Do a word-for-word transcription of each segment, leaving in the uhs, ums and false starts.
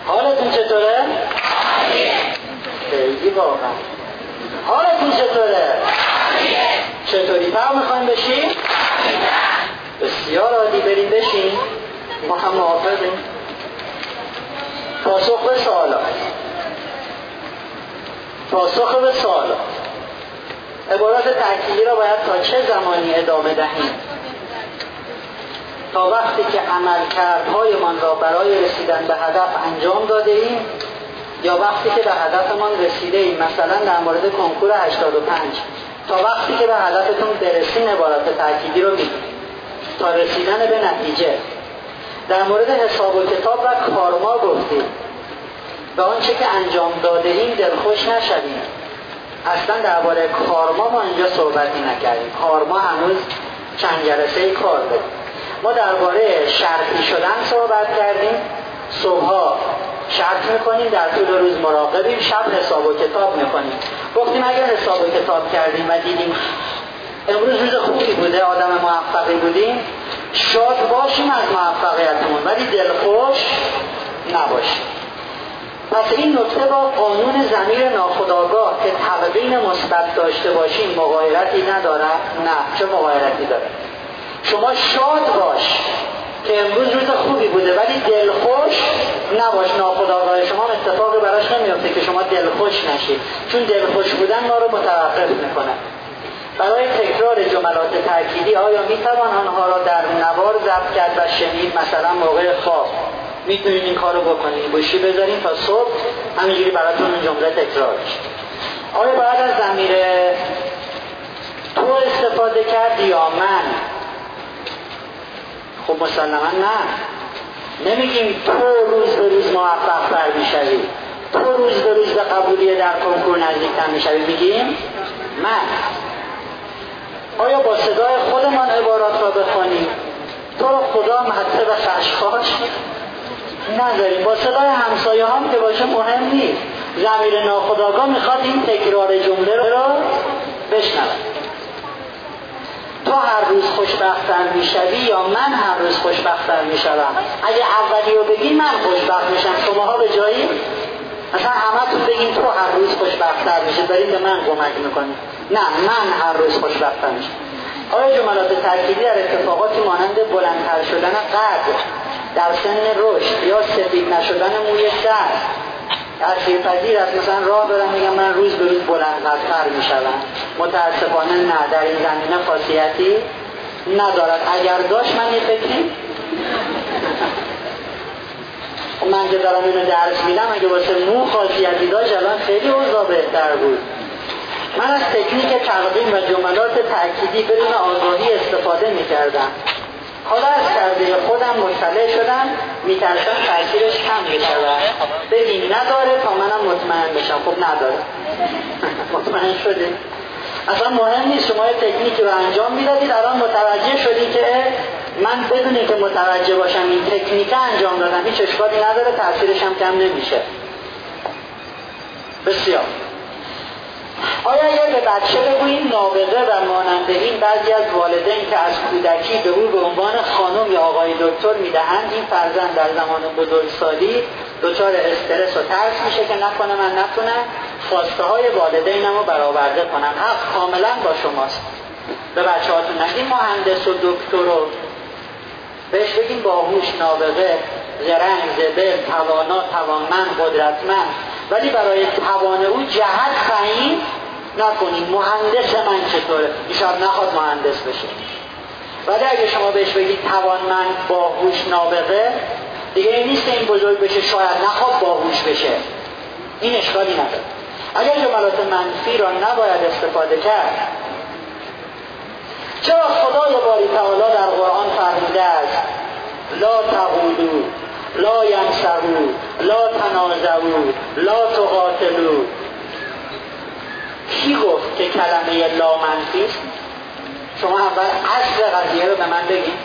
حالتون چطوره؟ خیلی واقعا. حالتون چطوره؟ چطوری پر میخوایم بشیم؟ بسیار عالی، بریم بشیم. ما هم موافقیم. پاسخ به سوالات. پاسخ به سوالات. عبارات تأکیدی را باید تا چه زمانی ادامه دهیم؟ تا وقتی که عملکردهایمان را برای رسیدن به هدف انجام داده ایم، یا وقتی که به هدفمان رسیده ایم. مثلا در مورد کنکور هشتاد و پنج، تا وقتی که به هدفتون برسین عبارات تأکیدی رو میگیم تا رسیدن به نتیجه. در مورد حساب و کتاب و کارما گفتیم به آنچه که انجام داده ایم دلخوش نشویم. اصلا درباره کارما ما اینجا صحبتی نکردیم. کارما هنوز چند جلسه کار داریم. ما درباره شرطی شدن صحبت کردیم. صبحها شرط میکنیم، در طول روز مراقبیم، شب حساب و کتاب میکنیم. گفتیم اگر حساب و کتاب کردیم و دیدیم امروز روز خوبی بوده، آدم موفقی بودیم، شاد باشیم از موفقیتمون، ولی دلخوش نباشیم. پس این نکته با قانون ضمیر ناخودآگاه که تقدیم مثبت داشته باشیم مغایرتی نداره؟ نه. چه مغایرتی داره؟ شما شاد باش که امروز روز خوبی بوده، ولی دلخوش نباش. ناخودآگاه شما اتفاقی براش نمیفته که شما دلخوش نشید، چون دلخوش بودن ما رو متوقف میکنه. برای تکرار جملات تأکیدی آیا میتوان آنها را در نوار ضبط کرد و شنید؟ مثلا موقع خواب میتونید این کارو بکنید، گوشی بذارین تا صبح همینجوری براتون این جمله تکرار بشه. آیا باید از ضمیر تو استفاده کرد یا من؟ خب مسلما نه. نمیگیم تو روز به روز موفق تر میشوی، تو روز به روز به قبولیت در کنکور نزدیکتر میشوی. میگیم من. آیا با صدای خودمان عبارات را بخوانیم؟ تو رو خدا مهده و خشخاش نداریم. با صدای همسایه هم که باشه مهم نیست. ضمیر ناخودآگاه میخواد این تکرار جمله را بشنود. تو هر روز خوشبخت‌تر میشوی یا من هر روز خوشبخت‌تر میشوم؟ اگه اولی رو بگی من خوشبخت میشم، شماها به جایی مثلا همتون بگین تو هر روز خوشبخت‌تر میشه، دارین به من کمک میکنید. نه، من هر روز خوشبخت‌تر میشم. آیا جملات تأکیدی در اتفاقاتی مانند بلندتر شدن قد در سن رشد یا سفید نشدن موی سر تأثیرپذیر است؟ مثلا راه دارم میگم من روز به روز بلندتر میشوم. متاسفانه نه، در این زمینه خاصیتی ندارد. اگر داشت من یه فکری من که دارم اینو درس میدم اگه واسه مو خاصیتی داشت الان خیلی اوضاع بهتر بود. من از تکنیک تقدیم و جملات تأکیدی بدون آگاهی استفاده میکردم. حالا از کرده خودم مطلع شدم، میترسم تأثیرش کم بشود. بگیم نداره تا منم مطمئن بشم. خب نداره. مطمئن شدیم. اصلا مهم نیست شما تکنیکی رو انجام میدادید، الان متوجه شدید که من بدون اینکه متوجه باشم این تکنیک انجام دادم هیچ اشکالی نداره، تأثیرش هم کم نمیشه. بسیار. آیا اگر به بچه بگوییم نابغه و مانند این، بعضی از والدین که از کودکی به او به عنوان خانم یا آقای دکتر میدهند، این فرزند در زمان بزرگسالی دچار استرس و ترس میشه که نکنه من نتونم خواسته های والدینم رو برآورده کنم. حق کاملا با شماست. به بچه هاتون نگیم مهندس و دکتر رو، بهش بگیم باهوش، نابغه، زرنگ، زبل، توانا، توانمند، قدرتمند، ولی برای توان او جهت تعیین نکنیم. مهندس من چطوره؟ ایشان نخواد مهندس بشه. ولی اگه شما بهش بگید توانمند، باهوش، نابغه، دیگه این نیست این بزرگ بشه شاید نخواد باهوش بشه. این اشکالی نداره. اگر جملات منفی را نباید استفاده کرد، چرا خدای باری تعالی در قرآن فرموده است لا تقولوا لا ینصروا لا تنازعوا لا تقاتلوا؟ کی گفت که کلمه لا منفی است؟ شما اول اصل قضیه رو به من بگید.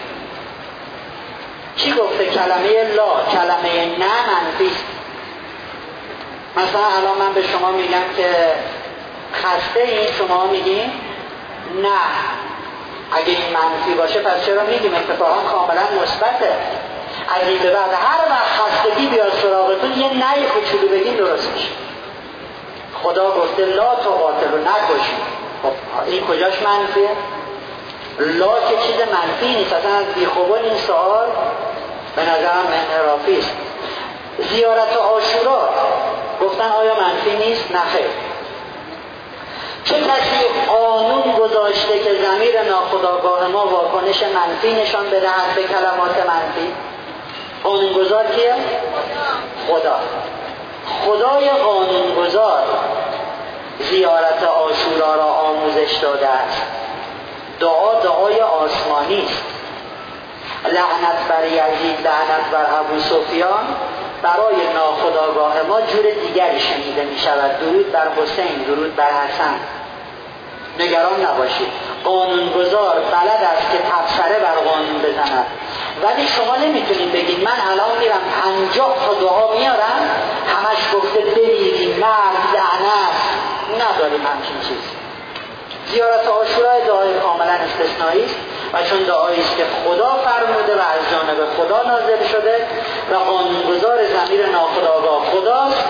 کی گفته کلمه لا، کلمه نه منفی است؟ مثلا الان من به شما میگم که خسته این، شما میگین نه. اگه این منفی باشه پس چرا میگیم؟ اتفاقا کاملا مثبته. از این به بعد هر وقت خستگی بیاد سراغتون یه نه کوچولو بگین درست میشه. خدا گفته لا تقاتلوا، نکشید. خب این کجاش منفیه؟ لا که چیز منفی نیست، اصلا از بیخوبان این سوال به نظرم انحرافی است. زیارت عاشورا گفتن آیا منفی نیست؟ نه خیر. چه کسی قانون گذاشته که ضمیر ناخودآگاه ما واکنش منفی نشان بدهد به کلمات منفی؟ قانونگذار کیه؟ خدا. خدای قانونگذار زیارت عاشورا را آموزش داده است. دعا دعای آسمانی است. لعنت بر یزید، لعنت بر ابو سفیان برای ناخودآگاه ما جور دیگری شنیده می شود. درود بر حسین، درود بر حسن. نگران نباشید، قانونگذار بلد است که تبصره بر قانون بزند. ولی شما نمیتونید بگید من الان میرم پنجاه تا دعا میارم همش گفته بمیریم، مرد، لعنت. نداریم همچین چیز. زیارت عاشورا دعای کاملا استثنایی است و چون دعایی است که خدا فرموده و از جانب خدا نازل شده و قانونگذار ضمیر ناخودآگاه خداست.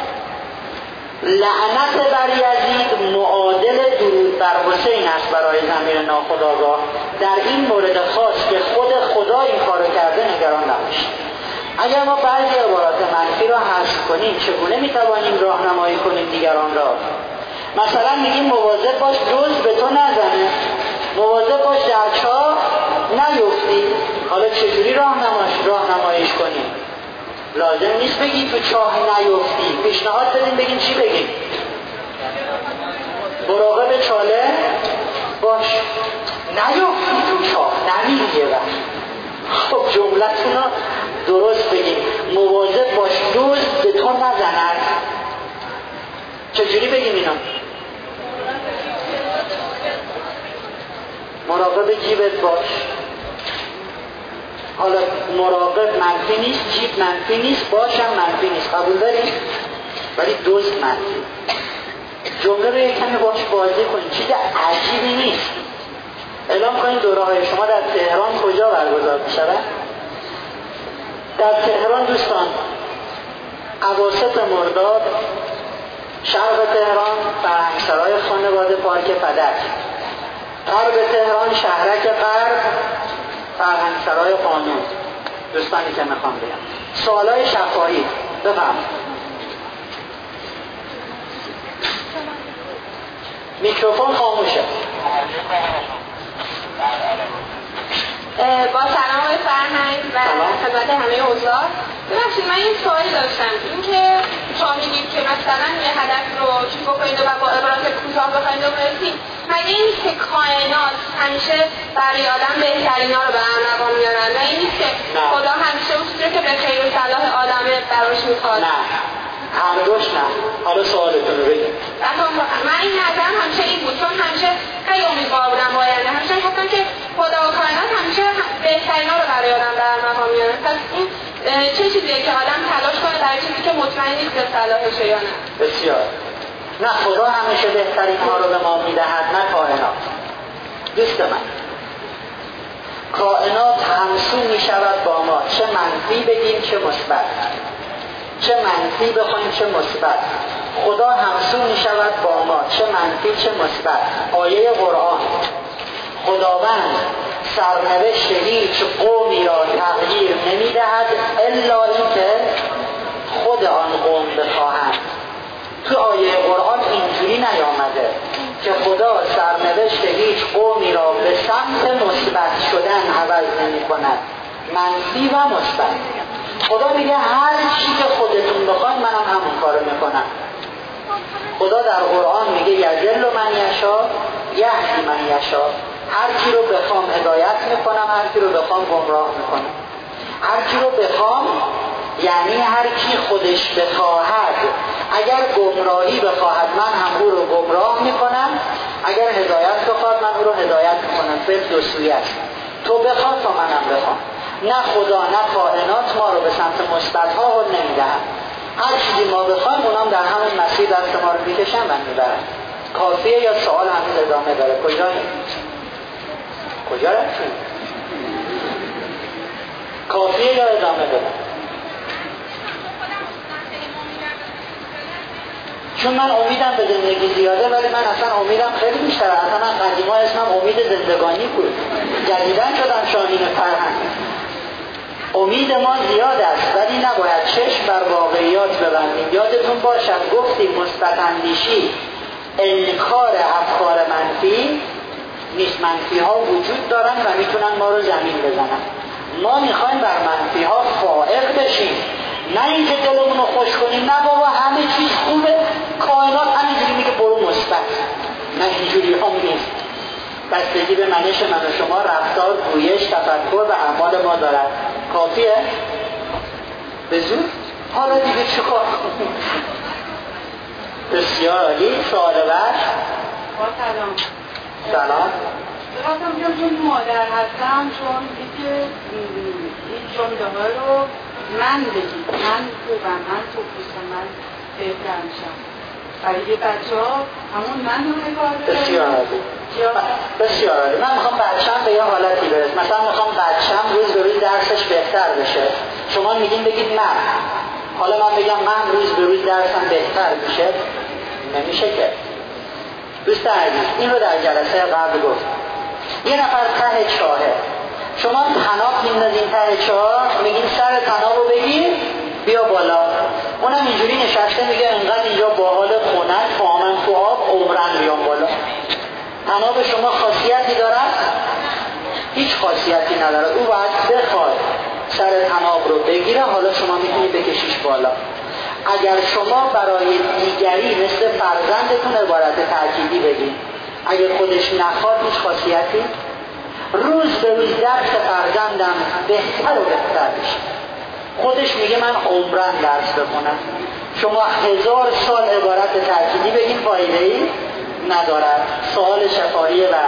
لعنت بر یزید معادل درود بر حسین است برای ضمیر ناخودآگاه. در این مورد خاص که خود خدا این کارو کرده نگران نباشید. اگر ما بعضی عبارات منفی را حذف کنیم چگونه میتوانیم راهنمایی کنیم دیگران را؟ مثلا میگیم مواظب باش دوز به تو نزنه، مواظب باش در چاه نیفتی. حالا چجوری راهنمایش راهنماییش کنیم؟ لازم نیست بگی تو چاه نیفتی. پیشنهاد بدیم بگیم چی بگیم؟ مراقب چاله باش، نیفتی تو چاه، نمیریه وقت. خب جملتون رو درست بگیم. مواظب باش دوز به تو نزند. چجوری بگیم اینا؟ مراقب جیبت باش. حالا مراقب منفی نیست، جیب منفی نیست، باشم منفی نیست، قبول داریم؟ ولی دوست منفی. جمله رو یک کمی باش بازی کنیم، چیز عجیبی نیست. اعلام کنیم دوره های شما در تهران کجا برگزار می شود؟ در تهران دوستان اواسط مرداد، شرق تهران فرهنگسرای خانواده پارک فدک، غرب تهران شهرک غرب فرهنگسرای قانون. دوستانی که میخوام بگم سوالای شفاهی بفهم. میکروفون خاموشه. با سلام آقای فرهنگ و خدمت همه حضار. ببخشید من این سوالی داشتم، این که شما میگید که مثلا یه هدف رو چی بکنید و با عبارات کوتاه بخواید رو برسید، مگه این که کائنات همیشه برای آدم بهترین ها رو به ارمغان میارن و این نیست که خدا همیشه اون چیزی که به خیر و صلاح آدمه براش میخواد؟ نه، هر دوش نه. حالا سوالتون رو بگید. من این نظرم همیشه این بود، چون همیشه خیلی امیدوار بودم با آینده، همیشه گفتم که خدا و کائنات همیشه بهترین ها رو برای آدم به ارمغان میارن. پس این چه چیزیه که آدم تلاش کنه برای چیزی که مطمئن نیست به صلاحشه یا نه؟ بسیار. نه، خدا همیشه بهترین ها رو به ما میدهد، نه کائنات. دوست من، کائنات همسو میشود با ما، چه منفی بگیم چه مثبت، چه منفی بخوایم چه مثبت. خدا همسو میشود با ما، چه منفی چه مثبت. آیه قرآن، خداوند سرنوشت هیچ قومی را تغییر نمیدهد الا اینکه خود آن قوم بخواهند. تو آیه قرآن اینجوری نیامده که خدا سرنوشت هیچ قومی را به سمت مثبت شدن عوض نمی کند، منفی و مثبت. خدا میگه هر چی که خودتون بخواید منم همون کارو میکنم. خدا در قرآن میگه یضل من یشا یهدی من یشا. هر کی رو بخوام هدایت میکنم، هر کی رو بخوام گمراه میکنم. هر کی رو بخوام یعنی هر کی خودش بخواهد. اگر گمراهی بخواهد من هم او رو گمراه میکنم، اگر هدایت بخواهد من او رو هدایت میکنم. فعل دو سویه است. تو بخواد تا منم بخوام. نه خدا نه کائنات ما رو به سمت مثبت ها رو نمیدهند. هر چیزی ما بخوایم اونام در همون مسیر دست ما رو میکشن و میبرن. کافیه یا سوال هنوز ادامه داره؟ کجایی؟ کجا رفتیم؟ کافیه یا ادامه بدم؟ چون من امیدم به زندگی زیاده، ولی من اصلا امیدم خیلی بیشتره. اصلا من قدیما اسمم امید زندگانی بود، جدیداً شدم شاهین فرهنگ. امید ما زیاد است، ولی نباید چشم بر واقعیات ببندیم. یادتون باشد گفتیم مثبت اندیشی انکار افکار منفی نیست. منفی ها وجود دارن و میتونن ما رو زمین بزنن. ما میخوایم بر منفی ها فائق بشیم، نه اینکه دلمون رو خوش کنیم. نه بابا همه چیز خوبه، کائنات همینجوری میگه برو مثبت. نه اینجوری هم نیست. بستگی به منش من و شما، رفتار، گویش، تفکر و اعمال ما دارد. کافیه؟ به زود؟ حالا دیگه چه کار؟ بسیار عالی. سوال بعد. سلام. سلام. بخواستم بیام چون مادر هستم، چون دیگه این جمله ها رو من بگید، من خوبم، من خوب باشم، من بهتر میشم. برای یه بچه ها همون من رو نگاه دارم. بسیار عالی. بسیار عالی. من میخوام بچه‌م به یه حالتی برسه. مثلا میخوام بچه‌م روز به روز درسش بهتر بشه. شما میگین بگید من. حالا من بگم من روز به روز درسم بهتر میشه، نمیشه که. دوست عزیز، این رو در جلسه قبل گفت. یه نفر ته چاهه، شما طناب میندازین ته چاه، میگین سر طناب رو بگیر بیا بالا. اونم اینجوری نشسته میگه انقدر اینجا باحال خنک فامن تو آب عمرن بیام بالا. طناب شما خاصیتی دارد؟ هیچ خاصیتی نداره. او باید بخواد سر طناب رو بگیره، حالا شما میتونید بکشیش بالا. اگر شما برای دیگری مثل فرزندتون عبارت تأکیدی بگید، اگر خودش نخواد هیچ خاصیتی، روز به روز درس فرزندم بهتر و بهتر بشه. خودش میگه من عمرن درس بخونم. شما هزار سال عبارت تأکیدی بگین فایده‌ای ندارد. سوال شفاهی و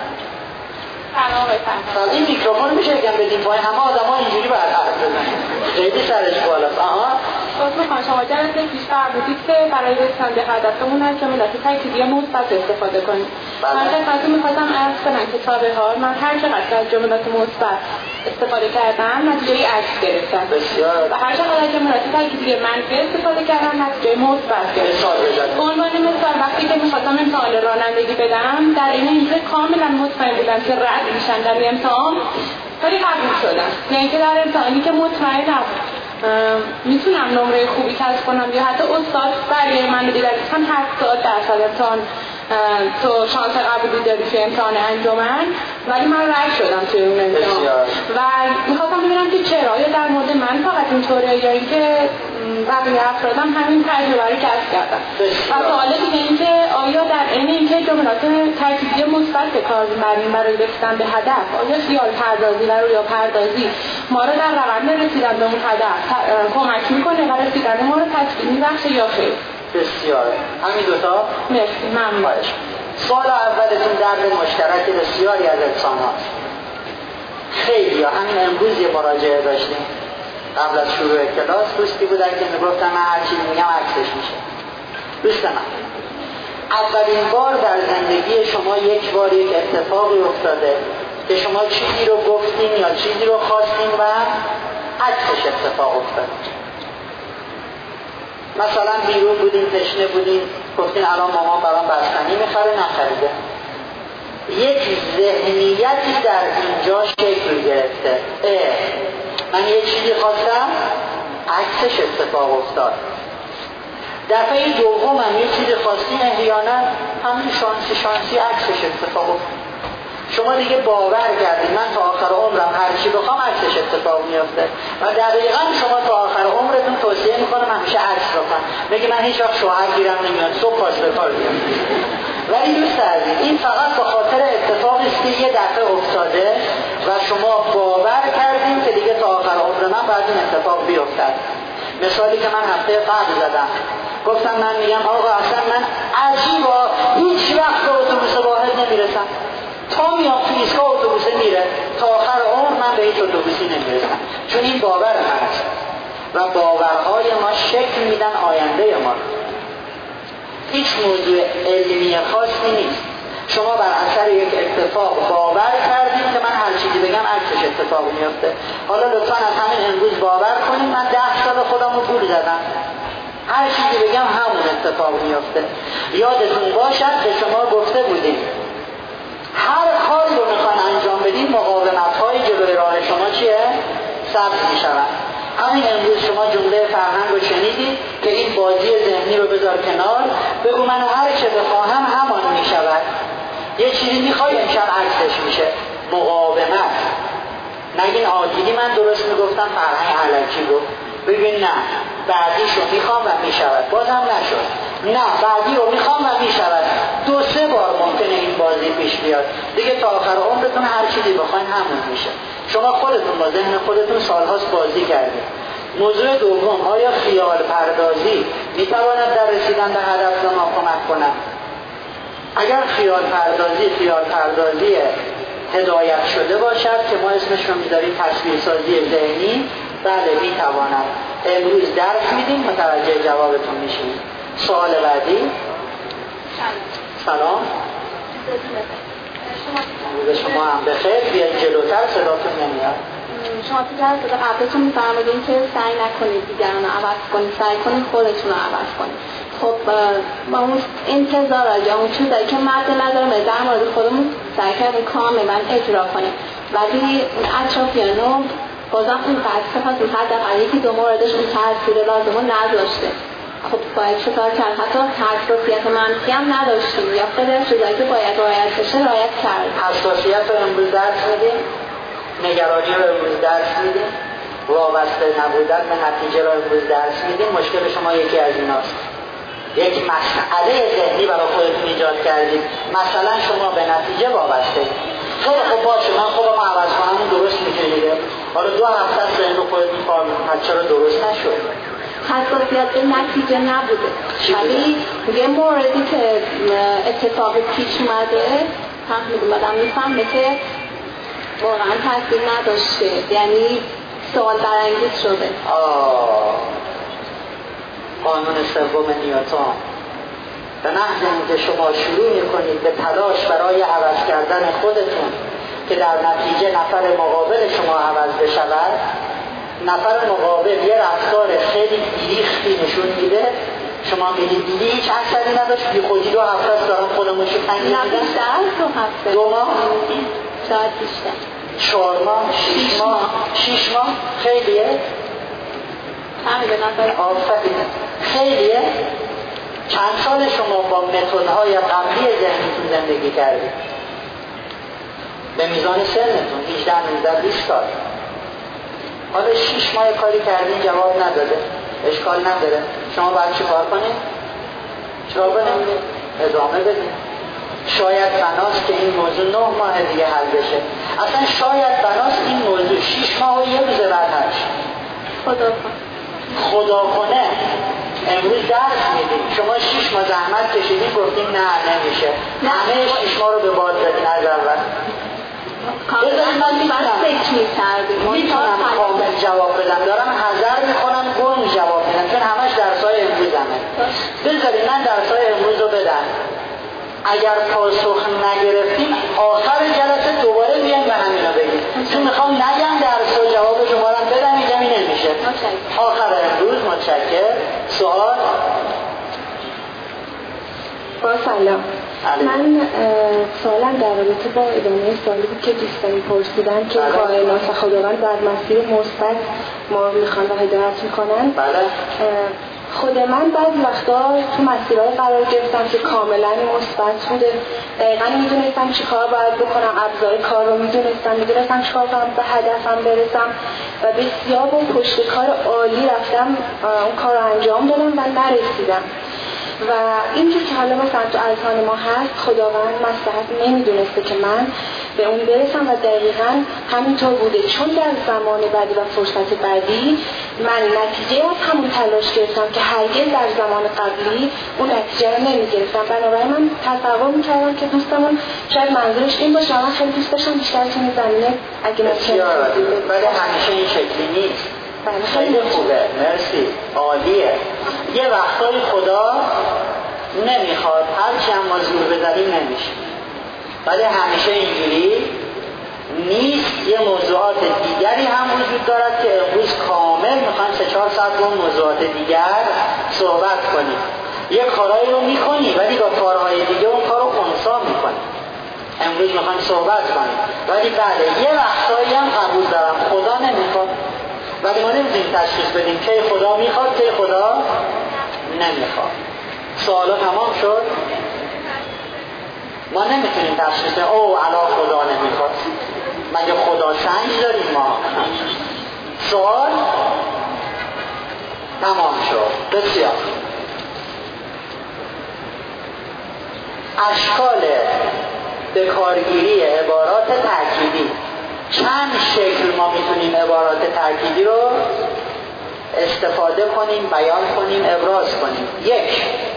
سلام. این میکروفون میشه بگم بدیم پای همه آدم ها اینجوری باید حرف بزنیم. خیلی سرش بالاست. آها. باز میخوام شما جلسه پیش فرمودید که برای رسیدن به هدفمون از جملات تأکیدی مثبت استفاده کنیم. من خدمتتون میخواستم عرض کنم که تا به حال من هر چقدر از جملات مثبت استفاده کردم نتیجه عکس گرفتم. بسیار. و هر چقدر از جملات تأکیدی منفی استفاده کردم نتیجه مثبت گرفتم. به عنوان مثال وقتی که میخواستم امتحان رانندگی بدم، در این اینکه کاملا مطمئن بودم که رد میشن در امتحان، ولی قبول شدم. یعنی که در امتحانی که مطمئنم میتونم نمره خوبی کسب کنم یا حتی استاد برای من دیدن مثلا هفتاد درصد امتحان تو شانس قبولی داری توی امتحان انجمن، ولی من رد شدم توی اون امتحان. و میخواستم ببینم که چرا، یا در مورد من فقط اینطوره یا اینکه بقیه افرادم همین تجربه رو کسب کردن. و سوال دیگه این که آیا در این اینکه جملات تأکیدی مثبت به کار میبریم برای رسیدن به هدف، آیا خیال پردازی و رویا پردازی ما رو در روند رسیدن به اون هدف کمک میکنه و رسیدن ما رو تسکین میبخشه یا خیر؟ بسیار. همین دوتا؟ مرسی. ممنون. سوال اولتون درد مشترک بسیاری از انسان هاست. خیلی ها همین امروز یه مراجعه داشتیم قبل از شروع کلاس. دوستی بودن که میگفتن من هر چیزی میگم عکسش میشه. دوست من، اولین بار در زندگی شما یک بار یک اتفاقی افتاده که شما چیزی رو گفتین یا چیزی رو خواستین و عکسش اتفاق افتاد. مثلا بیرون بودین، تشنه بودین، گفتین الان مامان برام بستنی میخره، نخریده. یک ذهنیتی در اینجا شکل گرفته. اه من یه چیزی خواستم، عکسش اتفاق افتاد. دفعه دوم هم یه چیزی خواستین، احیانا همین شانسی شانسی عکسش اتفاق افتاد. شما دیگه باور کردید من تا آخر عمرم هر چی بخوام عکسش اتفاق میفته و دقیقاً شما تا آخر عمرتون توصیه میکنم همیشه عکس بخوام. میگه من هیچ وقت شوهر گیرم نمیاد، صبح پاس به کار میام. ولی دوست عزیز این فقط به خاطر اتفاقی است که یه دفعه افتاده و شما باور کردین که دیگه تا آخر عمر من باید این اتفاق بیفتد. مثالی که من هفته قبل زدم، گفتم من میگم آقا اصلا من عجیبا هیچ وقت به اتوبوس واحد نمیرسم، تا میام تو ایستگاه اتوبوس میره، تا آخر عمر من به هیچ اتوبوسی نمیرسم. چون این باور من است و باورهای ما شکل میدن آینده ما. هیچ موضوع علمی خاصی نیست. شما بر اثر یک اتفاق باور کردید که من هر چیزی بگم عکسش اتفاق میفته. حالا لطفا از همین امروز باور کنید من ده سال خودم رو گول زدم، هر چیزی بگم همون اتفاق میفته. یادتون باشد به شما گفته بودیم هر کاری رو میخوان انجام بدین مقاومت‌های جلوی راه شما چیه؟ ثبت میشود. همین امروز شما جمله فرهنگ رو شنیدید که این بازی ذهنی رو بذار کنار، بگو من هر چه بخواهم همان میشود. یه چیزی میخوای امشب عکسش میشه. مقاومت. نگین عادلی من درست میگفتم فرهنگ علکی گفت. ببین نه بعدیشو میخوام و میشود، بازم نشد. نه بعدی رو میخوام و میشود. دو سه بار ممکنه این بازی پیش بیاد دیگه، تا آخر عمرتون هر چیزی بخواین همون میشه. شما خودتون با ذهن خودتون سالهاست بازی کردید. موضوع دوم، آیا خیال پردازی میتواند در رسیدن به هدف به ما کمک کند؟ اگر خیال پردازی خیال پردازی هدایت شده باشد که ما اسمش رو میذاریم تصویرسازی ذهنی، بله میتواند. امروز درس میدیم متوجه جوابتون میشیم. سوال بعدی. سلام. روز شما هم بخیر. بیاید جلوتر، صداتون نمیاد. شما تو جلسه قبلتون میفرمودین که سعی نکنید دیگران رو عوض کنید، سعی کنید خودتون رو عوض کنید. خب با اون انتظار یا اون چیزایی که مد نظر در مورد خودمون سعی کردیم کاملا اجرا کنیم، ولی اون اطرافیانو بازم اون قصد هست اون حداقل یکی دو موردش اون تاثیر لازم رو نداشته. خب باید چطور کرد؟ حتی حساسیت منفی هم نداشتیم یا خیلی چیزایی که باید رعایت بشه رعایت کرد. حساسیت رو امروز درس میدیم، نگرانی رو امروز درس میدیم، وابسته نبودن به نتیجه رو امروز درس میدیم. مشکل شما یکی از ایناست، یک مسئله ذهنی برای خودتون ایجاد کردید. مثلا شما به نتیجه وابسته. خیلی خوب باشه من خودم عوض کنم اون درست میکنید، حالا دو هفته از ذهن رو خودتون کار میکنید، چرا درست نشد؟ حساسیت به نتیجه نبوده، ولی یه موردی که اتفاق پیش اومده فهمیدم آدم میفهمه که واقعا تاثیر نداشته، یعنی سوال برانگیز شده. آه قانون سوم نیوتن. به محض اینکه شما شروع میکنید به تلاش برای عوض کردن خودتون که در نتیجه نفر مقابل شما عوض بشود، نفر مقابل یه رفتار خیلی بیریختی نشون میده، شما میگید دیدی هیچ اثری نداشت، بی خودی دو هفته است دارم خودمون شو تنگی میدم. نه بیشتر دو هفته، دو ماه، شاید بیشتر، چهار ماه، شیش ماه. شیش ماه خیلیه؟ همین به نظر آفرین خیلیه. چند سال شما با متدهای قبلی ذهنیتون زندگی کردید؟ به میزان سنتون هجده نوزده بیست سال. حالا شیش ماه کاری کردین جواب نداده، اشکال نداره. شما باید چی کار کنید؟ چرا کنید؟ ادامه بدید. شاید بناست که این موضوع نه ماه دیگه حل بشه. اصلا شاید بناست این موضوع شیش ماه و یه روز بعد حل شه. خدا کنه. خدا کنه. امروز درس میدیم، شما شیش ماه زحمت کشیدین گفتیم نه نمیشه، همه شیش ماه رو به باد دادین از اول. بذارید من میتونم میتونم کامل جواب بدم، دارم حذر میکنم گنگ جواب بدم چون همش درسای امروز همه. بذارید من درسای امروز رو بدم، اگر پاسخ نگرفتیم آخر جلسه دوباره بیان به همین رو بگیم، چون میخوام نگم درس و جواب شما رو بدم اینجا می نمیشه. آخر امروز متشکر. سوال؟ با سلام. من سوالم در رابطه با ادامه سوالی بود که دوستانی پرسیدن که کائنات و خداوند در مسیر مثبت ما میخوان و هدایت میکنن. بله. خود من بعضی وقتا تو مسیرهای قرار گرفتم که کاملا مثبت بوده، دقیقا میدونستم چی کار باید بکنم، ابزار کار رو میدونستم، میدونستم چی کار کنم به هدفم برسم و بسیار با پشت کار عالی رفتم اون کار رو انجام دادم و نرسیدم. و اینجور که حالا مثلا تو اذهان ما هست خداوند مصلحت نمیدونسته که من به اون برسم و دقیقاً همینطور بوده، چون در زمان بعدی و فرصت بعدی من نتیجه از همون تلاش گرفتم که هرگز در زمان قبلی اون نتیجه رو نمیگرفتم. بنابراین من تصور میکردم که دوستمون شاید منظورش این باشه، من خیلی دوست داشتم بیشتر تو این زمینه اگه ممکنه، ولی همیشه این شکلی نیست. خیلی خوبه، مرسی، عالیه. یه وقتای خدا نمیخواد هرچی هم ما زور بزنیم نمیشه، ولی همیشه اینجوری نیست. یه موضوعات دیگری هم وجود دارد که امروز کامل میخوایم سه چهار ساعت با موضوعات دیگر صحبت کنیم. یک کارایی رو میکنی ولی با کارهای دیگه اون کار رو خنثی میکنی. امروز میخوایم صحبت کنیم ولی بله یه وقتایی هم قبول دارم خدا نمیخواد، ولی ما نمیتونیم تشخیص بدیم که خدا میخواد که خدا نمیخواد. سوالا تمام شد؟ ما نمیتونیم تشخیص بدیم او علا خدا نمیخواد. مگه خدا سنج داریم ما؟ سوال تمام شد. بسیار اشکال به کارگیری عبارات ترکیبی. چند شکل ما میتونیم عبارات ترکیبی رو استفاده کنیم، بیان کنیم، ابراز کنیم. یک،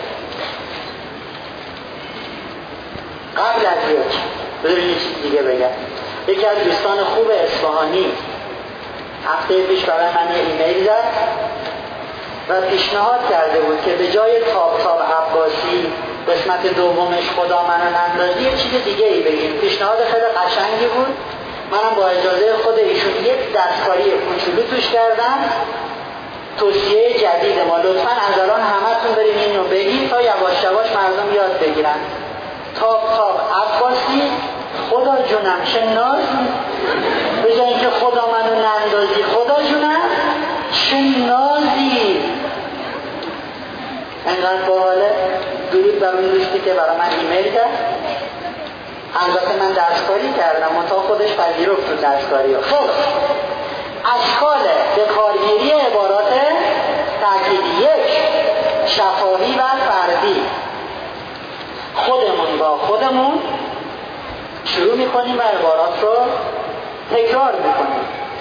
قبل از یک بذارید یه چیز دیگه بگم. یکی از دوستان خوب اصفهانی هفته پیش برای من یه ایمیل زد و پیشنهاد کرده بود که به جای تاب تاب عباسی قسمت دومش خدا منو نندازی یه چیز دیگه ای بگیم. پیشنهاد خیلی قشنگی بود. منم با اجازه خود ایشون یک دستکاری کوچولو توش کردم. توصیه جدید ما، لطفاً از الان همتون بریم اینو بگید تا یواش یواش مردم یاد بگیرن. تاب تاب عباسی خدا جونم چه نازی، به جای اینکه خدا منو نندازی خدا جونم چه نازی. انقدر باحاله. درود بر اون دوستی که برای من ایمیل کرد. البته من دستکاری کردم منتها خودش پذیرفت تو دستکاری ها. خب اشکال به کارگیری عبارات ترکیبی. یک، شفاهی و فردی. خودمون با خودمون شروع میکنیم و عبارات رو تکرار میکنیم.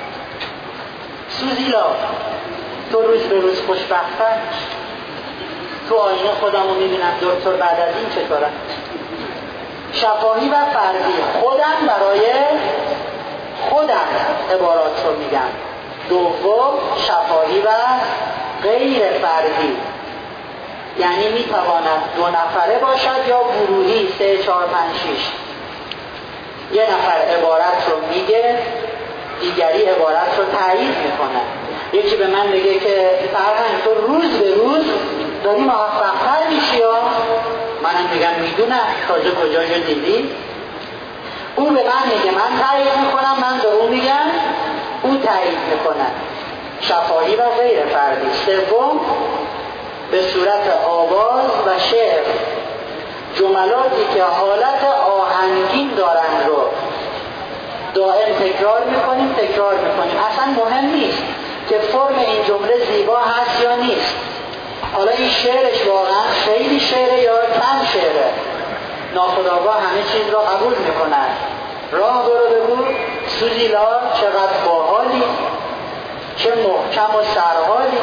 سوزیلا تو روز به روز خوشبخت‌تر، تو آینه خودمو میبینم دکتر بعد از این چطوره. شفاهی و فردی. خودم برای خودم عبارات رو میگم. دوم، شفاهی و غیر فردی، یعنی میتواند دو نفره باشد یا گروهی، سه چهار پنج شیش. یه نفر عبارت رو میگه، دیگری عبارت رو تایید میکنه. یکی به من میگه که فرهنگ تو روز به روز داری موفق‌تر میشی، یا منم میگم میدونم تازه کجا جو دیدی. او به من میگه من تایید میکنم، من به او میگم او تایید میکنه. شفاهی و غیر فردی. سوم، به صورت آواز و شعر، جملاتی که حالت آهنگین دارند رو دائم تکرار میکنیم تکرار میکنیم. اصلا مهم نیست که فرم این جمله زیبا هست یا نیست. حالا این شعرش واقعا خیلی شعره یا کم شعره، ناخودآگاه همه چیز را قبول میکنن. راه برو بگو سوزیلا چقدر باحالی، چه محکم و سرحالی،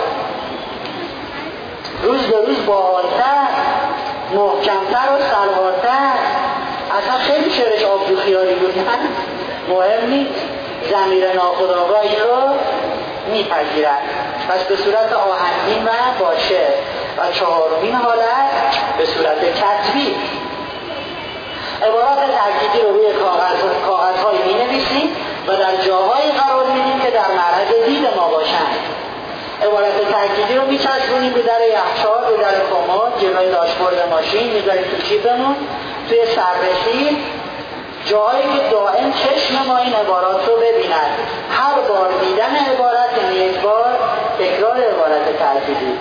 روز به روز باحالتر، محکمتر و سرحالتر. اصلا خیلی شعرش آبدو خیالی بود. مهم نیست، ضمیر ناخودآگاه این رو میپذیرد. پس به صورت آهنگین و با شعر. و چهارمین حالت به صورت کتبی. عبارات ترکیبی رو روی کاغذ کاغذهای می نویسیم و در جاهایی قرار میدیم که در معرض دید ما باشند. عبارت ترکیبی رو میچسبونیم به در یخچال، به در کمد، جلوی داشبورد ماشین، میذاریم تو جیبمون، توی سررسی، جایی که دائم چشم ما این عبارات رو ببیند. هر بار دیدن عبارت یعنی یک بار تکرار عبارت ترکیبی.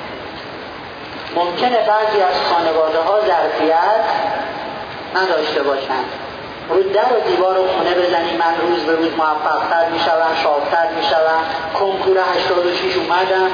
ممکنه بعضی از خانواده ها ظرفیت نداشته باشند، رو در و دیوار و خونه بزنیم من روز به روز موفق‌تر میشوم، شادتر میشوم، کنکور هشتاد و شش اومدم.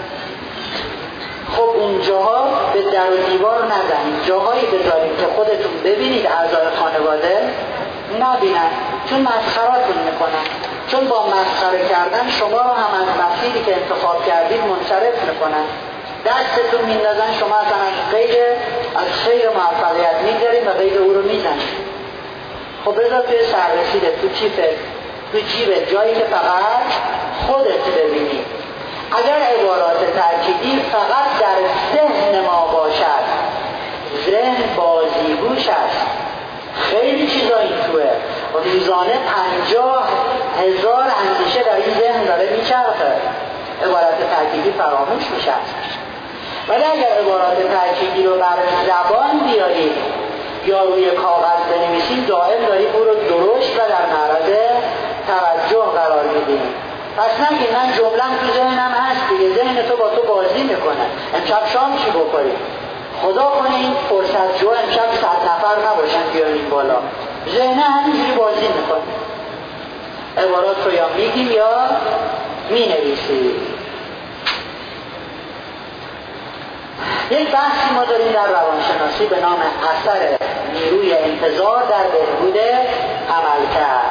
خب اونجاها به در و دیوار نزنید، جاهایی بذارید که خودتون ببینید اعضای خانواده نبینن، چون مسخراتون میکنن. چون با مسخره کردن شما رو هم از مسیری که انتخاب کردید منصرف میکنن. دستتون میندازن، شما اصلا از غیر از خیر موفقیت میگذارید و غیر او رو میزنید. خب بذار توی سررسیده، تو کیفت، تو جیبت، جایی که فقط خودت ببینی. اگر عبارات ترکیبی فقط در ذهن ما باشد، ذهن بازیگوش است، خیلی چیزا این توه. روزانه پنجاه هزار اندیشه در این ذهن داره میچرخه، عبارت ترکیبی فراموش میشه. ولی اگر عبارات ترکیبی رو بر زبان بیاریم یا روی کاغذ بنویسیم، دائم داریم او رو درشت و در معرض توجه قرار میدیم. پس نگید من جملم تو ذهنم هست دیگه، ذهن تو با تو بازی میکنه. امشب شام چی بخوریم؟ خدا کنه این فرصت جو امشب صد نفر نباشن بیاریم بالا، ذهن همینجوری بازی میکنه. عبارات رو یا میگیم یا مینویسیم. یک بحثی ما داریم در روانشناسی به نام اثر نیروی انتظار در بهبود عملکرد.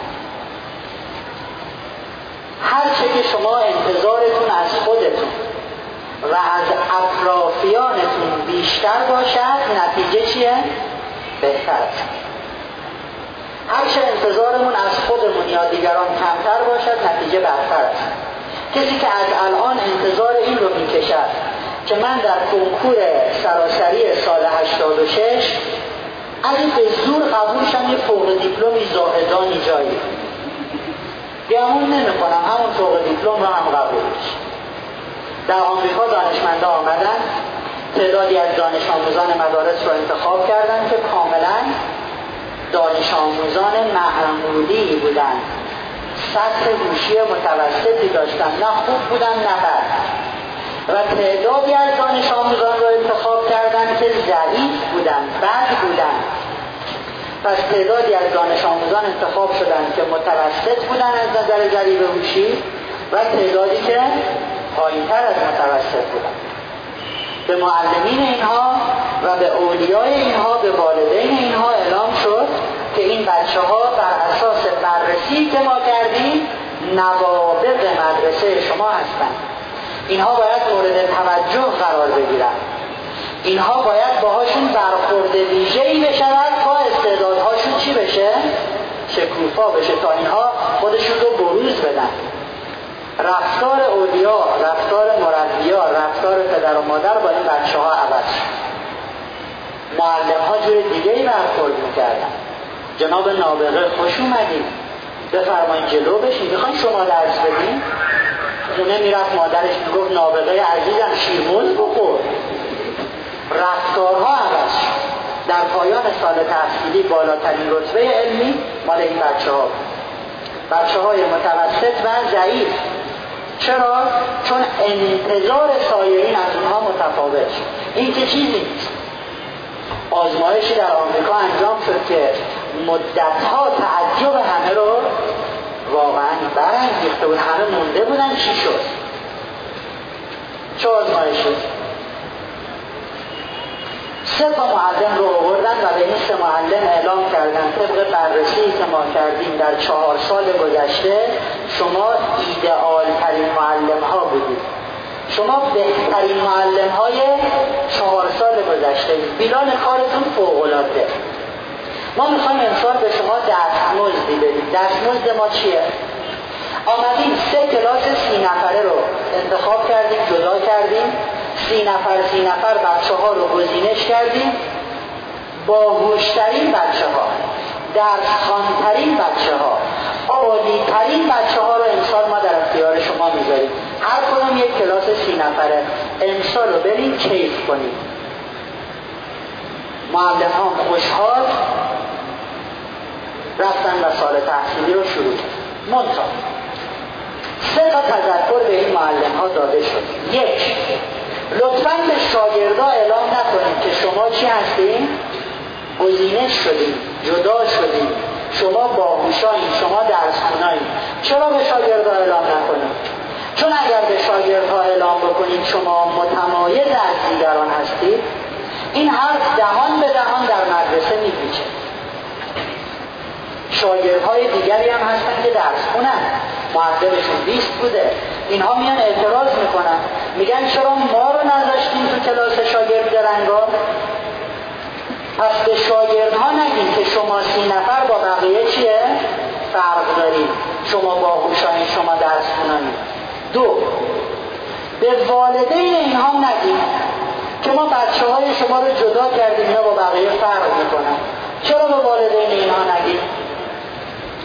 هر چه که شما انتظارتون از خودتون و از اطرافیانتون بیشتر باشد، نتیجه چیه؟ بهتر است. هر چه انتظارمون از خودمون یا دیگران کمتر باشد، نتیجه بدتر است. کسی که از الان انتظار این رو میکشد که من در کنکور سراسری سال هشتاد و شش اگه به زور قبول شم یه فوق دیپلمی زاهدانی جایی گمون نمی کنم همون فوق دیپلم رو هم قبول بشه. در آمریکا دانشمنده آمدن، تعدادی از دانش آموزان مدارس رو انتخاب کردن که کاملا دانش آموزان معمولی بودن، سطح هوشی متوسطی داشتن، نه خوب بودن نه بد. و تعدادی از دانش آموزان رو انتخاب کردن که ضعیف بودن، بد بودن. پس تعدادی از دانش آموزان انتخاب شدن که متوسط بودن از نظر ضریب هوشی و تعدادی که پایین‌تر از متوسط بودن. به معلمین اینها و به اولیای اینها، به والدین اینها اعلام شد که این بچه‌ها بر اساس بررسی که ما کردیم نوابغ مدرسه شما هستند. اینها باید مورد توجه قرار بگیرن. اینها باید باهاشون برخورد ویژه‌ای بشود تا استعدادهاشون چی بشه؟ شکوفا بشه، تا اینها خودشون رو بروز بدن. رفتار اولیا، رفتار مربیا، رفتار پدر و مادر با این بچه ها عوض شد. معلم ها جور دیگه ای برخورد میکردن. جناب نابغه خوش اومدید، بفرمایید جلو بشین، میخواین شما درس بدین؟ خونه میرفت مادرش میگفت نابغه عزیزم شیرموز بخور. رفتارها عوض شد. در پایان سال تحصیلی بالاترین رتبه علمی مال این بچه ها، بچه های متوسط و ضعیف. چرا؟ چون انتظار سایرین از اونها متفاوت شد. این که چیزی نیست. آزمایشی در آمریکا انجام شد که مدتها تعجب همه رو واقعا برانگیخته بود. همه مونده بودن چی شد. چه آزمایشی؟ سه تا معلم رو آوردن و به این سه معلم اعلام کردن طبق بررسی که ما کردیم در چهار سال گذشته شما ایدئال ترین معلم ها بودید، شما بهترین معلم های چهار سال گذشته، بیلان کارتون فوق العاده. ما میخوایم امسال به شما دستمزدی بدیم. دستمزد ما چیه؟ آمدیم سه کلاس سی نفره رو انتخاب کردیم، جدا کردیم، سی نفر سی نفر بچه ها رو گزینش کردیم. باهوشترین بچه ها، درس خوانترین بچه ها، عالی ترین بچه ها رو امسال ما در اختیار شما میذاریم. هر کدوم یک کلاس سی نفره. امسال رو بریم کیف کنیم. معلم ها خوشحال رفتن و سال تحصیلی رو شروع کردن. منتها سه تا تذکر به این معلم ها داده شد. یک، لطفاً به شاگردا اعلام نکنید که شما چی هستین؟ گزینش شدین، جدا شدین، شما باهوشایین، شما درس خونایین. چرا به شاگردا اعلام نکنید؟ چون اگر به شاگردها اعلام بکنید شما متمایز از دیگران هستید، این حرف دهان به دهان در مدرسه میپیچه. شاگردهای دیگری هم هستن که درس خونن، معدلشون بیست بوده، اینها میان اعتراض میکنن، میگن چرا ما رو نذاشتیم تو کلاس شاگرد درنگا؟ پس به شاگردها نگیم که شما سی نفر با بقیه چیه؟ فرق داریم، شما باهوشایین، شما درس خونایین. دو، به والدین اینها نگیم که ما بچه های شما رو جدا کردیم، اینا با بقیه فرق میکنن. چرا به والدین اینها نگیم؟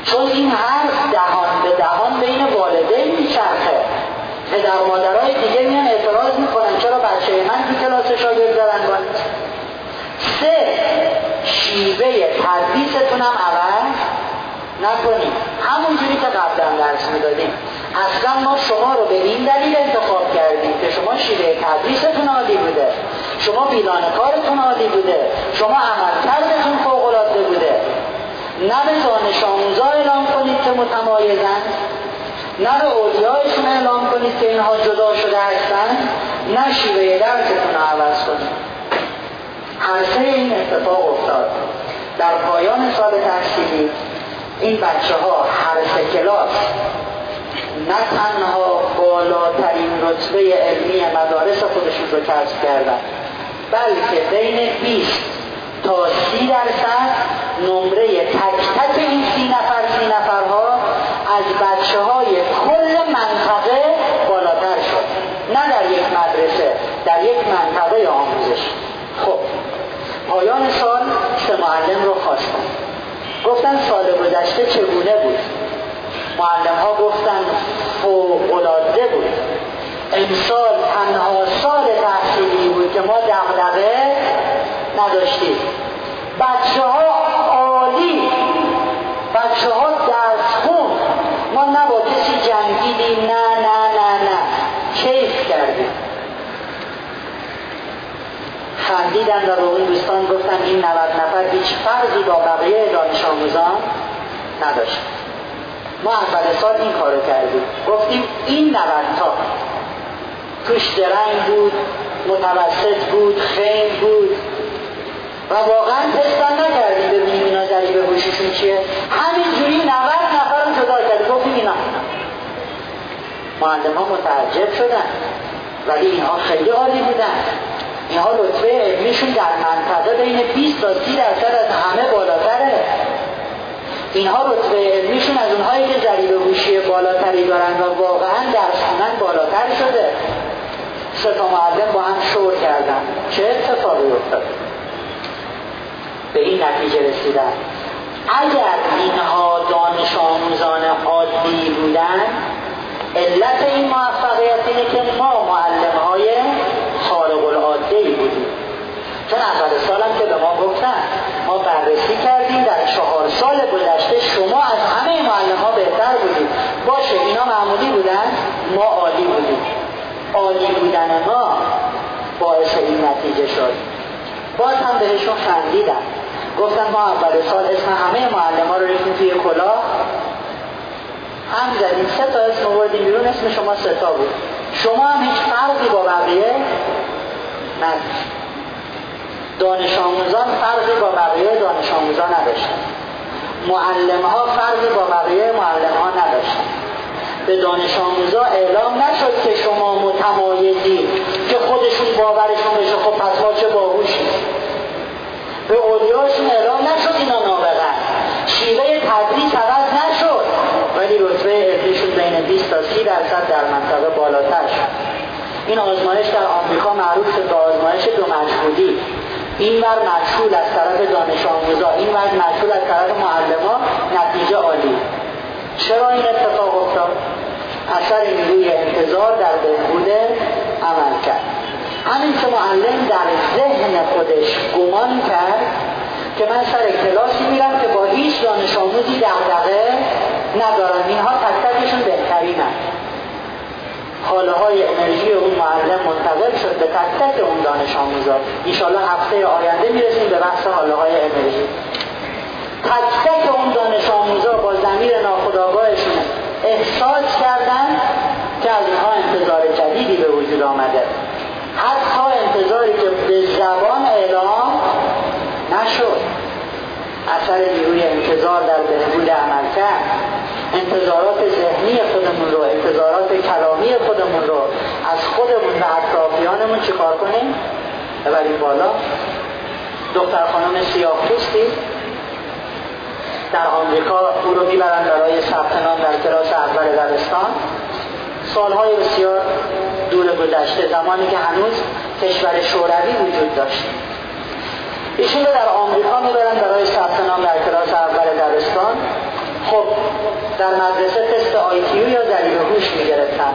چون این حرف دهان به دهان بین والدین میچرخه. پدر مادرای دیگه میان اعتراض میکنن چرا بچه من تو کلاس شاگرد دارن باید. سه، شیوه تدریستون هم عوض نکنیم، همونجوری که قبلا درس میدادیم. اصلا ما شما رو به این دلیل انتخاب کردیم که شما شیوه تدریستون عالی بوده، شما بیلان کارتون عالی بوده، شما عملکردتون فوق‌العاده بوده. نه به دانش آموزا اعلام کنید که متمایزن، نه به اولیایشون اعلام کنید که اینها جدا شده هستن، نه شیوه درستون رو عوض کنید. هر سه این اتفاق افتاد. در پایان سال تحصیلی این بچه ها هر سه کلاس نه تنها بالاترین رتبه علمی مدارس خودشون رو کسب کردن، بلکه بین بیست تا سی درصد نمره تک تک این سی نفر سی نفرها از بچه های کل منطقه بالاتر شد. نه در یک مدرسه، در یک منطقه آموزش. خب پایان سال سه معلم رو خواستن، گفتن سال گذشته چگونه بود؟ معلم ها گفتن فوق‌العاده بود. امسال تنها سال تحصیلی بود که ما دغدغه نداشتیم. بچه ها عالی، بچه ها درس خون، ما نه با کسی جنگیدیم، نه نه نه نه کیف کردیم. خندیدن و به اون دوستان گفتن این نود نفر هیچ فرقی با بقیه دانش آموزان نداشت. ما اول سال این کارو کردیم، گفتیم این نود تا توش درنگ بود، متوسط بود، خنگ بود و واقعا تستان نکردیم ببینیم اینا ضریب هوشیشون چیه. همینجوری نود نفر رو جدا کردیم، گفتیم اینا. معلم ها متعجب شدن، ولی اینها خیلی عالی بودن. اینها رتبه علمیشون در منطقه بین بیست تا سی درصد از همه بالاتره. اینها رتبه علمیشون از اونهایی که ضریب هوشی بالاتری دارن و واقعا درس خوندن بالاتر شده. سه تا معلم با هم شور کردن. چه اتفاقی افتاد؟ به این نتیجه رسیدن اگر اینها دانش آموزان عادی بودن، علت این موفقیت اینه که ما معلم‌های خارق العاده بودیم. چون اول سالم که به ما گفتن ما بررسی کردیم در چهار سال گذشته شما از همه معلم‌ها بهتر بودید. باشه اینا معمولی بودن، ما عالی بودیم. عالی بودن ما باعث این نتیجه شد. باز هم بهشون خندیدم، گفتن ما اول سال اسم همه معلم‌ها رو ریختیم توی کلاه، هم زدیم، سه تا اسم آوردیم بیرون، اسم شما سه تا بود. شما هم هیچ فرقی با بقیه نداشت. دانش آموزان فرقی با بقیه دانش آموزان نداشتن. معلم ها فرقی با بقیه معلم ها نداشتن. به دانش آموزا اعلام نشد که شما متمایزی، که خودشون باورشون بشه خب پس ما چه باهوشی. به اولیاشون اعلام نشد اینا نابغه‌ن. شیوه تدریس عوض نشد، ولی رتبه علمیشون بین بیست تا سی درصد در منطقه بالاتر شد. این آزمایش در آمریکا معروف شد به آزمایش دو مجهولی. این بر مجهول از طرف دانش آموزا، این بر مجهول از طرف معلم‌ها، نتیجه عالی. چرا این اتفاق افتاد؟ اثر نیروی انتظار در بهبود عمل کرد. همین که معلم در ذهن خودش گمان کرد که من سر کلاسی میرم که با هیچ دانش آموزی دغدغه ندارم، اینها تک تکشون بهترینن. حاله های انرژی اون معلم منتقل شد به تک تک اون دانش آموزا. انشاءالله هفته آینده میرسیم به بحث حاله های انرژی. تک تک اون دانش آموزا با ضمیر ناخودآگاهشون احساس کردن که از اینها انتظار جدیدی به وجود آمده، حتی انتظاری که به زبان اعلام نشد. اثر نیروی انتظار در بهبود عمل کرد. انتظارات ذهنی خودمون رو، انتظارات کلامی خودمون رو از خودمون و اطرافیانمون چیکار کنیم؟ ببریم بالا. دختر خانم سیاه‌پوستی در آمریکا او رو میبرن برای ثبت نام در کلاس اول دبستان. سالهای بسیار دور گذشته، زمانی که هنوز کشور شوروی وجود داشت. ایشون رو در آمریکا میبرن برای ثبت نام در کلاس اول دبستان. خب در مدرسه تست آی کیو یا ضریب هوش میگرفتن.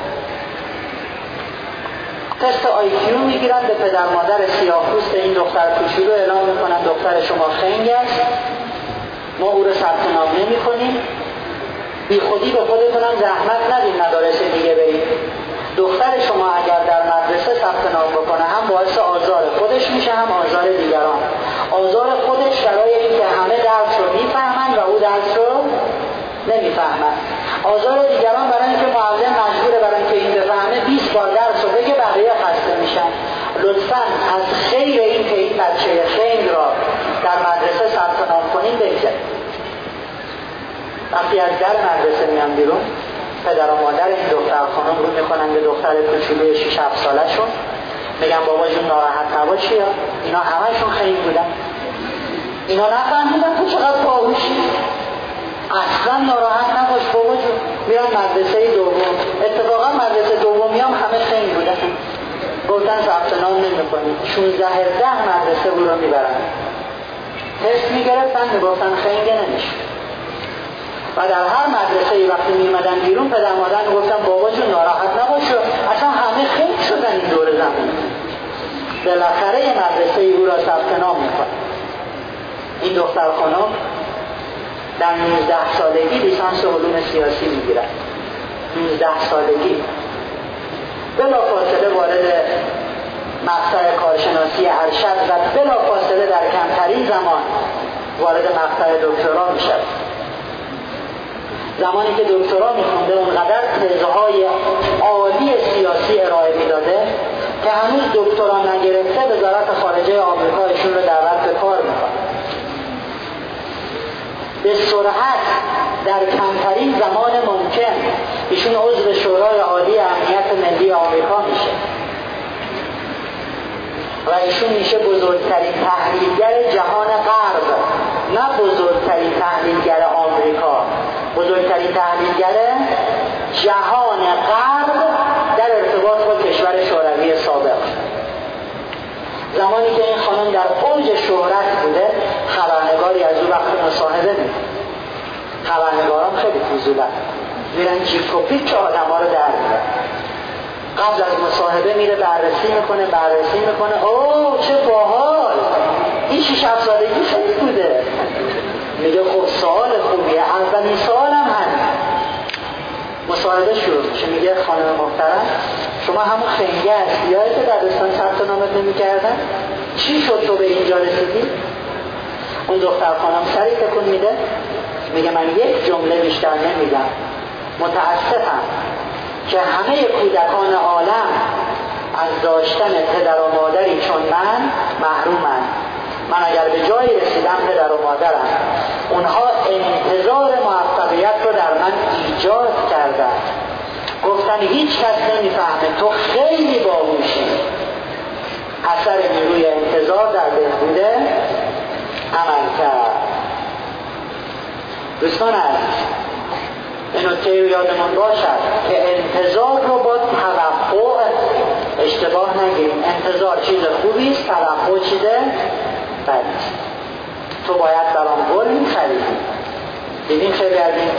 تست آی کیو میگیرن، به پدر مادر سیاه‌پوست این دختر کوچولو اعلام میکنن دختر شما خنگ است، ما او رو ثبت نام نمی‌کنیم، بی خودی به خودتونم زحمت ندید مدارس دیگه برید. دختر شما اگر در مدرسه ثبت نام بکنه هم باعث آزار خودش میشه هم آزار دیگران. آزار خودش برای اینکه همه درس رو میفهمن و او درس رو نمیفهمن. آزار دیگران برای اینکه معلم مجبوره برای اینکه این بفهمه بیست بار درس رو بگه بقیه خسته میشن. لطفاً از خیر این که این بچه خنگ را در مدرسه ثبت نام کنین بگذارید. وقتی از در مدرسه میان بیرون، پدر و مادر این دختر خانم رو میکنن به دختر کوچولوی شش هفت ساله شون، میگن بابا جون ناراحت نباشی، اینا همشون خنگ بودن، اینا نفهمیدن تو چقدر باهوشی، اصلا ناراحت نباش بابا جون. میرن مدرسه دوم، اتفاقا مدرسه دومی هم همه خنگ بودن، گفتن ثبت نام نمی‌کنید. شانزده هفده مدرسه او رو میبرن، تست میگرفتن، میگفتن خنگ نمیشه. و در هر مدرسه وقتی میمدن بیرون، پدر مادر میگفتن بابا جون ناراحت نباش، اصلا همه خنگ شدن این دور زمین. بالاخره مدرسه او را ثبت نام میکنه. این دختر خانم در نوزده سالگی لیسانس علوم سیاسی میگیرد. نوزده سالگی بلافاصله وارد مقطع کارشناسی ارشد و بلافاصله در کمترین زمان وارد مقطع دکترا میشد. زمانی که دکترا میخونده اونقدر تزهای عالی سیاسی ارائه میداده که هنوز دکترا نگرفته وزارت خارجه آمریکا ایشون رو دعوت به کار میکنه. به سرعت در کمترین زمان ممکن ایشون عضو شورای عالی امنیت ملی آمریکا میشه و ایشون میشه بزرگترین تحلیلگر جهان غرب، نه بزرگترین تحلیلگر آمریکا، بزرگترین تحلیلگر جهان غرب در ارتباط با کشور شوروی سابق. زمانی که این خانم در اوج شهرت بوده، خبرنگاری از او وقت مصاحبه میده. خبرنگاران خیلی فضولن، میرن جیب کپی که آدم ها رو در میره. قبل از مصاحبه میره بررسی میکنه بررسی میکنه اوه چه باحال، این شش هفت سالگی خیلی بوده. میگه خب سوال خوبیه، اولین سوال هم همین. مصاحبه شروع میشه، میگه خانم محترم شما همون خنگه هستی، یادت دبستان ثبت نامت نمی‌کردن؟ چی شد تو به اینجا رسیدی؟ اون دختر خانم سری تکون میده، میگه من یک جمله بیشتر نمیگم، متاسفم که همه کودکان عالم از داشتن پدر و مادری چون من محرومن. من اگر به جایی رسیدم پدر و مادرم، اونها انتظار موفقیت رو در من ایجاد کردن، گفتن هیچ کس نمیفهمه تو خیلی باهوشی. اثر نیروی انتظار در بهبود عمل کرد. دوستان عزیز، این نکته رو یادمون باشد که انتظار رو با توقع اشتباه نگیریم. انتظار چیز خوبی است، توقع چیز بدی است. تو باید برام گل می‌خریدی. دیدین خیلی از این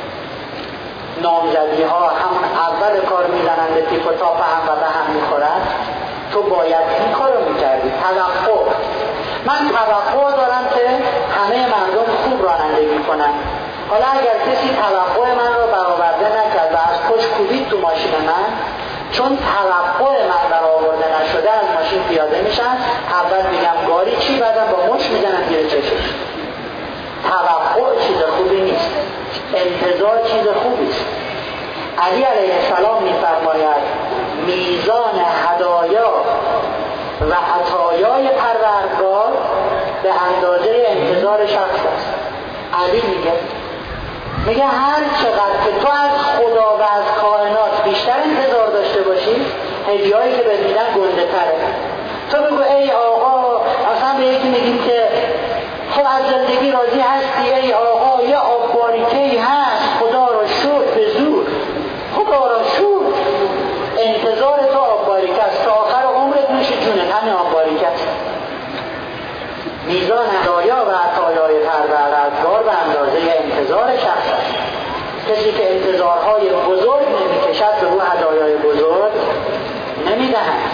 نامزدی ها همون اول کار میزنن به تیپ و تاپ هم و به هم میخورن. تو باید این کار رو میکردی. توقع، من توقع دارم که همه مردم خوب رانندگی کنن. حالا اگر کسی توقع من رو برآورده نکرد و از پشت کوبید تو ماشین من، چون توقع من برآورده نشده از ماشین پیاده میشن، اول میگم گاری چی، بعدم با مش میزنم زیر چشمش. توقع چیز خوبی نیست، انتظار چیز خوبی است. علی علیه السلام میفرماید میزان هدایا و عطایای پروردگار به اندازه انتظار شخص است. علی میگه میگه هر چقدر که تو از خدا و از کائنات بیشتر انتظار داشته باشی، هدیه‌ای که بهت میدن گنده تره. تو بگو ای آقا، اصلا به یکی میگیم که خب از زندگی راضی هستی ای آقا، یه آب باریکه‌ای هست خدا را شکر به زور. خدا را شکر، انتظار تو آب باریکه است، تا آخر عمرت میشه جونت همین آب باریکه است. میزان هدایا و عطایای پروردگار به اندازه انتظار شخص است. کسی که انتظارهای بزرگ نمیکشد به او هدایای بزرگ نمیدهند.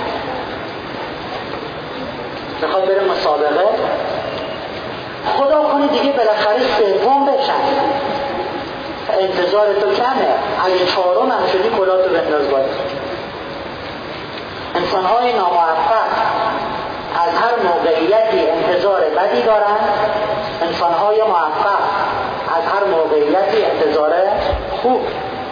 میخواد بره مسابقه، خدا کنه دیگه بالاخره سوم بشن، انتظار تو کمه، اگه چهارم هم شدی کلاتو بنداز بالا. انسانهای ناموفق از هر موقعیتی انتظار بدی دارند، انسانهای موفق از هر موقعیتی انتظار خوب.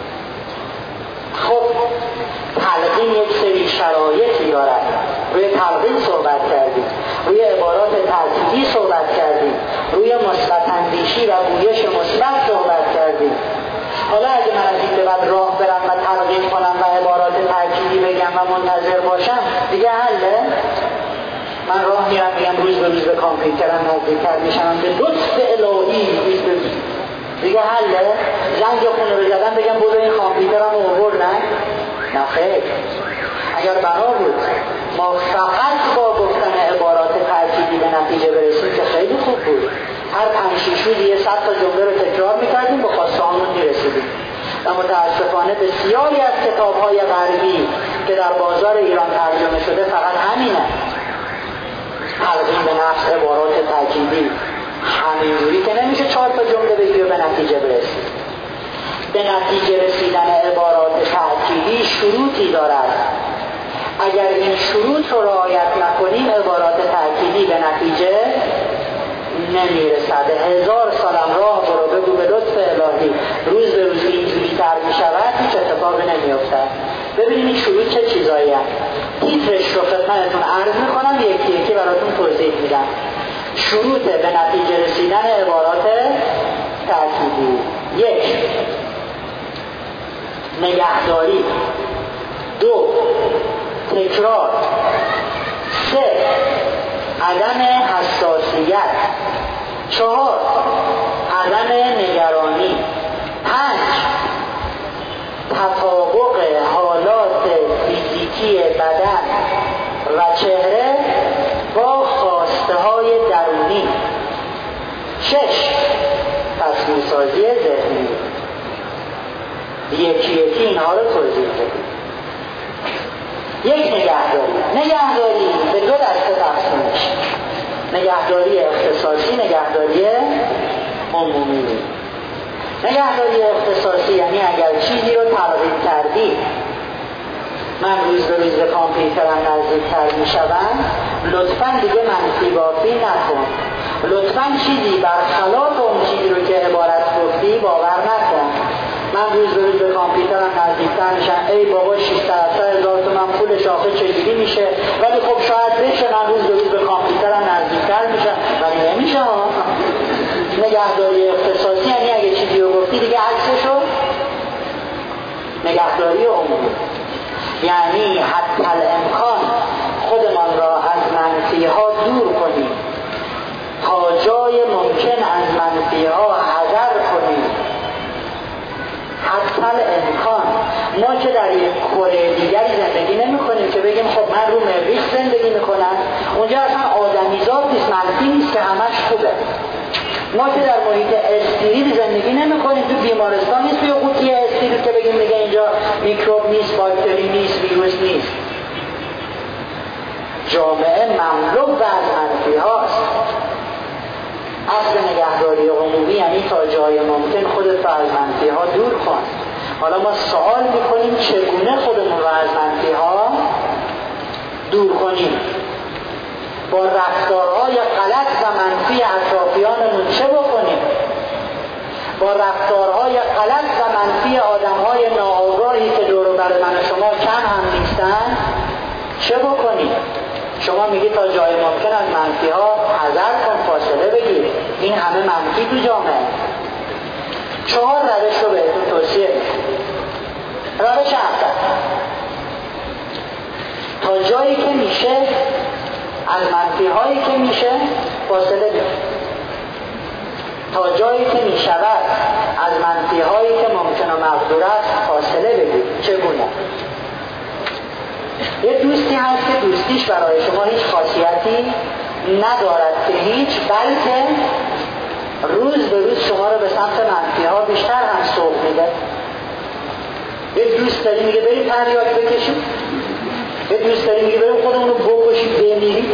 خب تلقین یک سری شرایطی دارد. روی تلقین صحبت کردیم، روی عبارات تأکیدی صحبت کردیم، روی مثبت اندیشی و گویش مثبت صحبت کردیم. حالا اگه من از این به بعد راه برم و تلقین کنم و عبارات تأکیدی بگم و منتظر باشم دیگه حله؟ من راه میرم میگم روز به روز به کامپیوترم نزدیکتر میشم، به لطف الهی روز به روز دیگه حله؟ زنگ خونه رو زدم بگم برو این کامپیوترم رو آوردن؟ نه خیر. اگر بنا بود ما فقط با گفتن عبارات تأکیدی به نتیجه برسیم که خیلی خوب بود. هر پنج شیش روز یه صد تا جمله رو تکرار میکردیم به خواسته هامون میرسیدیم. و متاسفانه بسیاری از کتاب‌های غربی که در بازار ایران ترجمه شده فقط همینه، تلقین به نفس عبارات تأکیدی. همینجوری که نمیشه چهار تا جمله بگی و به نتیجه برسی. به نتیجه رسیدن عبارات تأکیدی شروطی دارد. اگر این شروط رو رعایت نکنیم عبارات تأکیدی به نتیجه نمیرسد. هزار سالم راه برو بگو به لطف الهی روز به روز اینجوری تر میشود، هیچ اتفاقی نمیافتد. ببینید این شروط چه چیزایی هست. تیترش رو خدمتتون عرض میکنم، یکی یکی براتون توضیح میدم. شروط به نتیجه رسیدن عبارات تأکیدی: یک، نگهداری. دو، تکرار. سه، عدم حساسیت. چهار، عدم نگرانی. پنج، تطابق حالات فیزیکی بدن و چهره با خواسته های درونی. شش، تصمیم‌سازی ذهنی. یکی یکی اینها رو توضیح بدیم. یک، نگهداری. نگهداری به دو دسته تقسیم میشه: نگهداری اختصاصی، نگهداری عمومی. نگهداری اختصاصی یعنی اگر چیزی رو تلقین کردی، من روز به روز به کامپیوترم نزدیکتر میشوم، لطفاً دیگه منفی بافی نکن، لطفاً چیزی برخلاف اون چیزی رو که عبارت گفتی باور نکن. من روز به روز به کامپیوترم نزدیکتر میشم، ای بابا ششصد هزار تومن پول شاخه چجوری میشه؟ ولی خب شاید بشه، من روز به روز به کامپیوترم نزدیکتر میشم، ولی نمیشه ها. نگهداری اختصاصی یعنی اگه چیزی رو گفتی دیگه عکسشو. نگهداری عمومی یعنی حتی الامکان خودمان را از منفی ها دور کنیم، تا جای ممکن از منفی ها حذر کنیم. حتی الامکان. ما که در یک کره دیگری زندگی نمی کنیم که بگیم خب من رو مریخ زندگی میکنم، اونجا اصلا آدمیزاد نیست، منفی نیست که همش خوبه. ما که در محیط استریل زندگی نمی کنیم، تو بیمارستان نیست توی قوطی استریل که بگیم دیگه اینجا میکروب نیست، باکتری نیست، ویروس نیست. جامعه مملو از منفی هاست. اصل نگهداری عمومی یعنی تا جای ممکن خودت رو از منفی ها دور کن. حالا ما سوال میکنیم چگونه خودمون رو از منفی ها دور کنیم؟ با رفتارهای غلط و منفی اطرافیانمون چه بکنیم؟ با رفتارهای غلط و منفی آدمهای ناآگاهی که دور و بر من و شما کم هم نیستن چه بکنیم؟ شما میگی تا جای ممکن از منفی ها حذر کن، فاصله بگیر. این همه منفی تو جامعه. چهار روش رو بهتون توصیه میکنم. روش اول، تا جایی که میشه از منفی هایی که میشه فاصله بگیر. تا جایی که میشود از منفی هایی که ممکن و مقدور است فاصله بگیر. چگونه؟ یه دوستی هست که دوستیش برای شما هیچ خاصیتی ندارد که هیچ، بلکه روز به روز شما رو به سمت منفی ها بیشتر هم سوق میده. یک دوست داری میگه بریم تریاک بکشیم، یک دوست داری میگه بریم خودمون رو بکشیم بمیریم.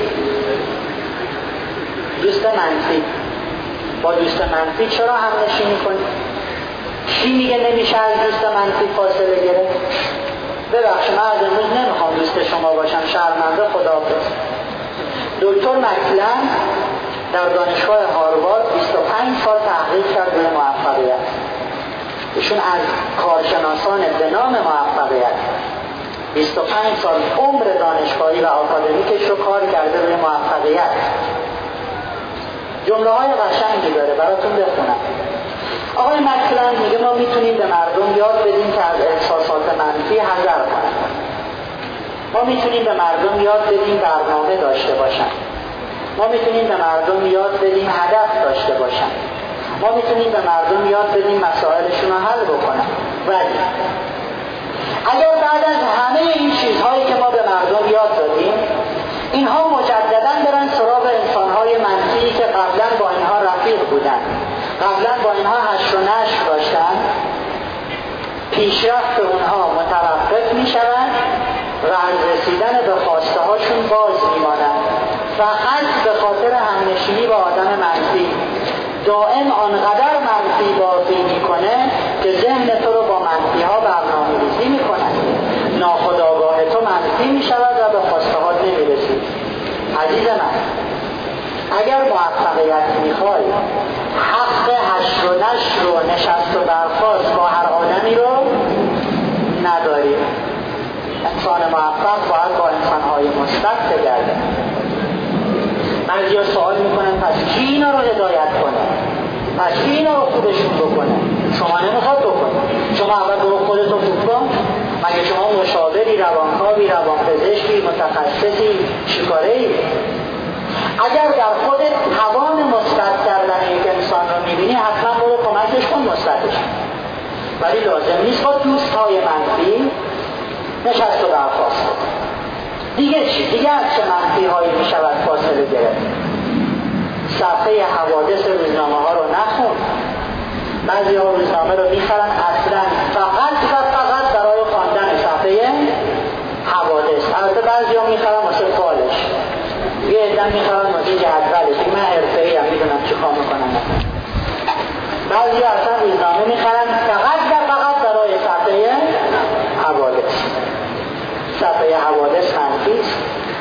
دوست منفی با دوست منفی چرا هم نشینی کنی؟ کی میگه نمیشه از دوست منفی فاصله گرفت؟ ببخش من از امروز نمیخوام دوست شما باشم، شرمنده، خداحافظ. دکتر مکلن در دانشگاه هاروارد بیست و پنج سال تحقیق کرد روی موفقیت. ایشون از کارشناسان به نام موفقیت بیست و پنج سال عمر دانشگاهی و آکادمیکش رو کار کرده روی موفقیت. جمله های قشنگی داره براتون بخونم. آقای مکلن میگه ما میتونیم به مردم یاد بدیم که از احساسات منفی حذر کنن. ما میتونیم به مردم یاد بدیم برنامه داشته باشن. ما میتونیم به مردم یاد بدیم هدف داشته باشن. ما میتونیم به مردم یاد بدیم مسائلشون رو حل بکنن. ولی اگر بعد از همه این چیزهایی که ما به مردم یاد دادیم اینها مجددا برن سراغ انسانهای منفی که قبلا با اینها رفیق بودن، قبلا با اینها هش و نشر داشتن، پیشرفت اونها متوقف میشوند و از رسیدن به خواسته هاشون باز میمانند، فقط به خاطر همنشینی با آدم منفی. دائم آنقدر منفی بازی میکنه که ذهن تو رو با منفی ها برنامه ریزی میکنه، ناخودآگاه تو منفی میشود و به خواسته ها نمیرسی. عزیز من، اگر موفقیت میخوای حق حشر و نشر و نشست و برخاست با هر آدمی رو نداری. انسان موفق باید با انسانهای مثبت بگرده. بعضیا سوال میکنن پس کی اینا رو هدایت کنه؟ پس کی اینا رو خودشون بکنه؟ شما نمیخواد بکنه. شما اول برو خودتو خوب کن. مگه شما مشاوری، روانکاوی، روانپزشکی، متخصصی، چیکاره‌ای؟ اگر در خودت توان مثبت کردن یک انسان رو میبینی حتما برو کمکش کن مثبتش. ولی لازم نیست با دوستهای منفی نشست و برخاست. دیگه چی؟ دیگه از چه منفی هایی میشود فاصله گرفت؟ صفحه حوادث روزنامه ها رو نخون. بعضی ها روزنامه رو میخرن اصلا فقط و فقط برای خواندن صفحه حوادث. البته بعضی ها میخرن واسه فالش، یه عده‌ام میخرن واسه جدولش. من حرفه‌ای ام، میدونم چی کار میکنم. بعضی ها اصلا روزنامه میخرن فقط و فقط برای صفحه حوادث. صفحه حوادث منفی است.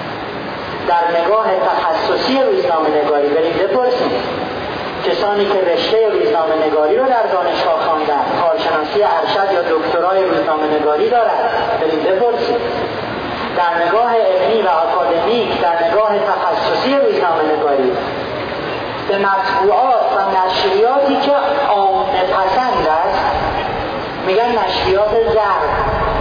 در نگاه تخصصی روزنامه نگاری برید بپرسید. کسانی که رشته روزنامه نگاری رو در دانشگاه خواندن، کارشناسی ارشد یا دکترای روزنامه نگاری دارن، برید بپرسید. در نگاه علمی و آکادمیک، در نگاه تخصصی روزنامه نگاری، به مطبوعات و نشریاتی که عامه پسند است میگن نشریات زرد.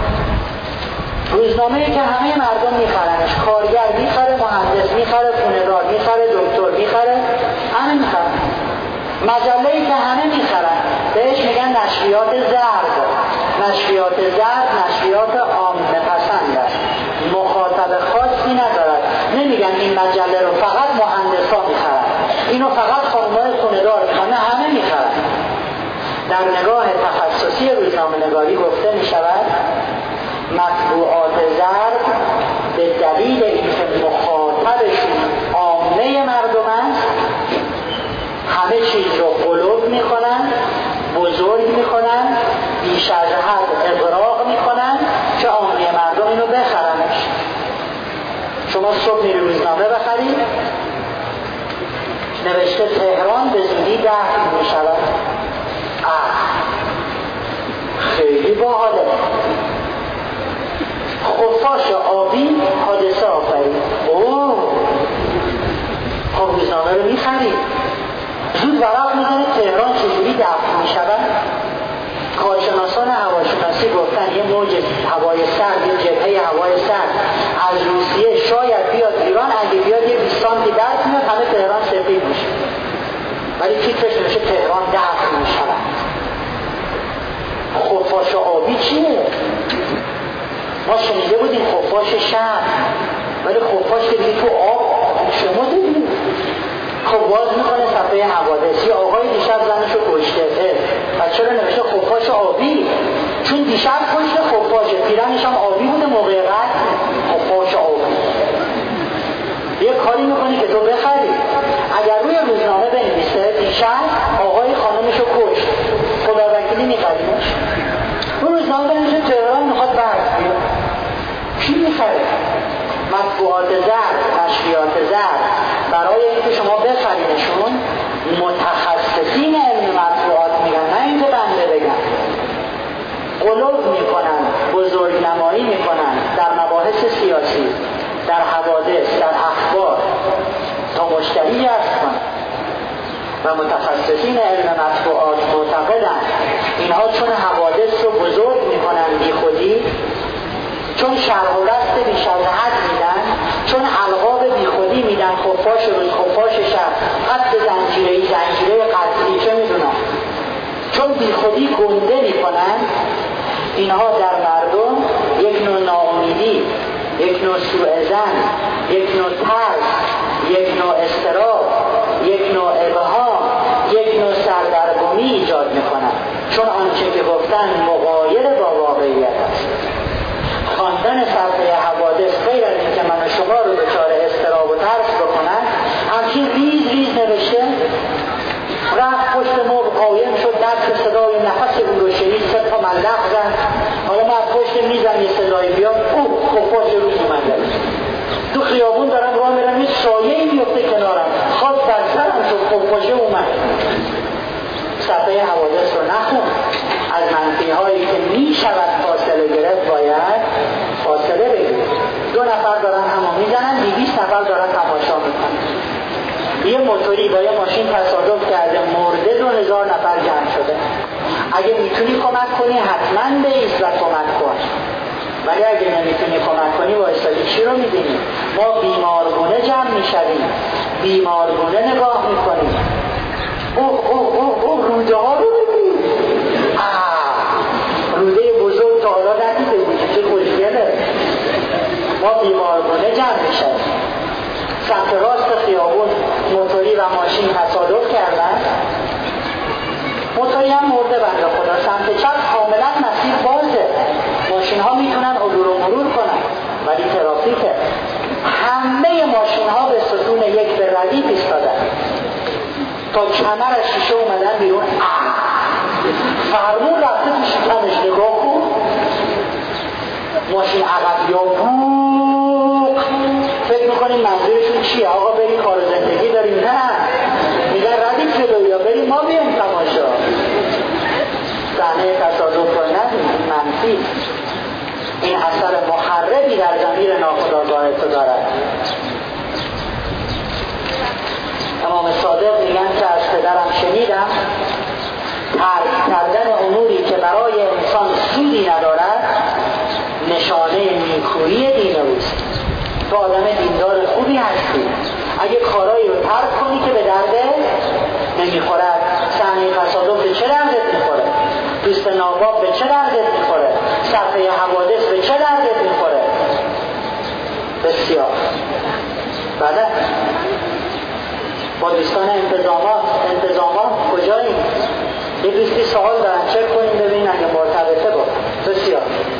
روزنامه‌ای که همه مردم میخرنش، کارگر میخره، مهندس میخره، خونه‌دار میخره، دکتر میخره، همه میخرن. مجله‌ای که همه میخرن بهش میگن نشریات زرد. نشریات زرد نشریات عامه پسند است، مخاطب خاصی ندارد. نمیگن این مجله رو فقط مهندسا میخرن، اینو فقط خانم‌های خونه‌دار میخرن، همه میخرن. در نگاه تخصصی روزنامه نگاری گفته میشود مطبوعات زرد به دلیل اینکه مخاطبشون عامه مردم است همه چیز رو غلو میکنن، بزرگ میکنن، بیش از حد اغراق میکنن که عامه مردم اینو بخرنش. شما صبح میری روزنامه بخرید نوشته تهران به زودی دفن میشود. خیلی باحاله. خفاش آبی حادثه آفرید. اوه خب روزنامه رو میخرید، زود ورق میزنه تهران چجوری دفن میشود. کارشناسان هواشناسی گفتن یه موج هوای سرد، یه جبهه هوای سرد از روسیه شاید بیاد ایران، اگه بیاد یه بیست سانتی درد میاد همه تهران سفید میشه. ولی تیترش نمیشه تهران دفن میشود. خفاش آبی چیه؟ ما شنیده بودیم خفاش شهر، ولی خفاش که دیگه تو آب شما دیدیم. خب باز میکنه صفحه حوادث. یه آقای خانمشو کشته. پس چرا نوشته خفاش آبی؟ چون دیشب کشته خفاشه، پیرنش هم آبی بوده موقع قتل، خفاش آبی. یه کاری میکنی که تو بخری. اگر روی روزنامه بنویسه دیشب آقای خانمشو کشت، خدا وکیلی میخریمش. روی روزنامه بنویسه تهران میخواد برد بیاد، کی میخره؟ مطبوعات زرد، نشریات زرد برای اینکه شما بخرینشون متخصصین علم مطبوعات میگن، نه اینکه بنده بگم. غلو میکنن، بزرگنمایی میکنن در مباحث سیاسی، در حوادث، در اخبار تا مشتری جذب کنن. و متخصصین علم مطبوعات معتقدن اینها چون حوادث رو بزرگ میکنن بی خودی، چون شرح و رست بیش از حد میدن، چون القاب بی خودی میدن، خفاش روز، خفاش شب، قد زنجیره‌ای، زنجیره قتلی، چه میدونم، چون بی خودی گنده میکنن، اینها در مردم یک نوع ناامیدی، یک نوع سوء ظن، یک نوع ترس، یک نوع اضطراب، یک نوع ابهام، یک نوع سردرگمی ایجاد میکنن، چون آنچه که گفتن مغایر با واقعیت است. خواندن صفحه حوادث غیر از اینکه من و شما رو دچار اضطراب و ترس بکنن، همچین ریز ریز نوشته، رفت پشت مبل قایم شد، دست صدای نفس او رو شنید، سه تا ملق زد، حالا من پشت میزم یه صدای بیاد، او خفاش روز اومده، تو خیابون دارم راه میرم، یه سایه‌ای بیفته کنارم، خواست بر سرم شد، خفاشه اومد. صفحه حوادث رو نخون. از منفی هایی که می شود فاصله گرفت باید فاصله بگیرید. دو نفر دارن همو میزنن، دویست نفر دارن تماشا میکنن. یه موتوری با یه ماشین تصادف کرده، مرده، دو هزار نفر جمع شده. اگه میتونی کمک کنی حتما بایست و کمک کن، ولی اگه نمیتونی کمک کنی وایسادی چی رو میبینی؟ ما بیمارگونه جمع میشویم، بیمارگونه نگاه میکنیم. اوه اوه اوه اوه روده ها رو ببین، روده بزرگ تا حالا ندیده بودی، چه خوشگله. ما بیمارگونه جمع میشویم. سمت راست خیابون موتوری و ماشین تصادف کردن، موتوری هم مرده بنده خدا، سمت چپ کاملا مسیر بازه، ماشین ها میتونن عبور و مرور کنن، ولی ترافیکه. همه ماشین ها به ستون یک به ردیف ایستادن، تا کمر از شیشه اومدن بیرون، فرمون رفته تو شکمش، نگاه کن، ماشین عقب یا بوق. فکر میکنیم منظورشون چیه؟ آقا بریم کار زندگی داریم؟ نه، میگن ردیف جلو یا بریم ما بیام تماشا. صحنه تصادف رو ندیم، منفی. این اثر محربی در ضمیر ناخودآگاه تو دارد. امام صادق میگن که از پدرم شنیدم ترک کردن اموری که برای انسان سودی ندارد نشانه نیکویی دین اوست. تو آدم دیندار خوبی هستی اگه کارایی رو ترک کنی که به درده نمیخورد. صحنه تصادف به چه دردت میخوره؟ دوست ناباب به چه دردت میخوره؟ صفحه حوادث به چه دردت میخوره؟ بسیار. بله، با دوستان انتظامات انتظامات کجاییم؟ یه دوستی سوال دارن، چک کنیم ببینیم اگه مرتبطه با. بسیار.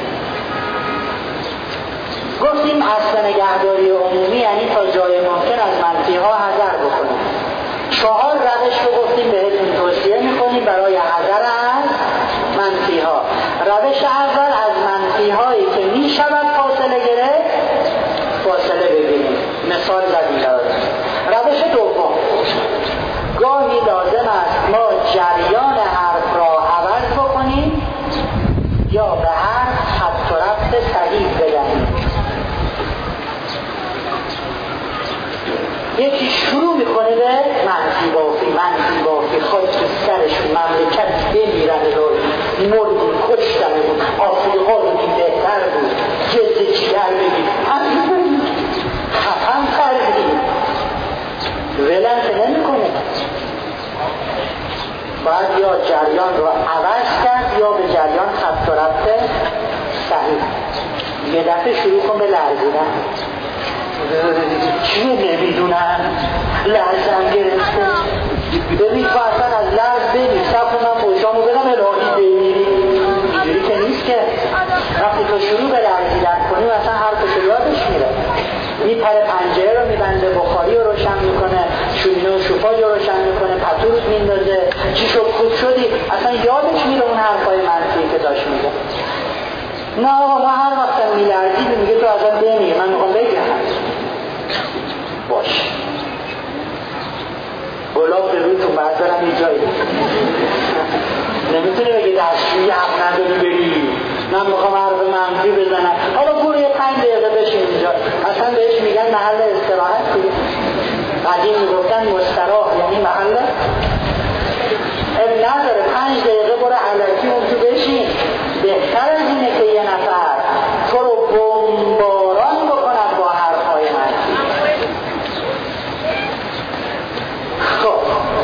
گفتیم اصل نگهداری عمومی یعنی تا جای ممکن از منفی ها حذر بکنیم. چهار روش رو گفتیم بهتون توصیه میکنیم برای حذر از منفی ها. روش اول از منفی هایی که میشود فاصله گرفت فاصله بگیریم. مثال زدیم. روش دوم، گاهی لازم است ما جریان حرف را عوض بکنیم یا به حرف خط و ربط صحیح بدهیم. یکی شروع میکنه به منفی بافی منفی بافی خواهد تو سرشون مملکت بمیرن رو مردیم کشتنه بود آفریقا بودیم بهتر بود جزه چیگر بگیم خفن کردیم ولن که نمی کنه. باید یا جریان رو عوض کرد یا به جریان خط و ربط صحیح. یه دفعه شروع کن به لرزیدن. چیه نمیدونن؟ لرزم گرفته. ببین تو اصلا از لرز ببین نه آقا ما هر وقت میلرزید میگه تو ازم بمیگه من میخوام بگم باش گلاب به رویتون باید برم یه جایی نمیتونه بگه دستشویی حق نداری بری من میخوام عرض منفی بزنم حالا برو یه پنج دقیقه بشین اینجا اصلا بهش میگن محل استراحت دیگه قدیم میگفتن مستراح یعنی محل اب نداره پنج دقیقه برو علکی اون تو بشین بهتر از اینه که یه نفر تو رو بمباران بکند با حرفهای منفی. خب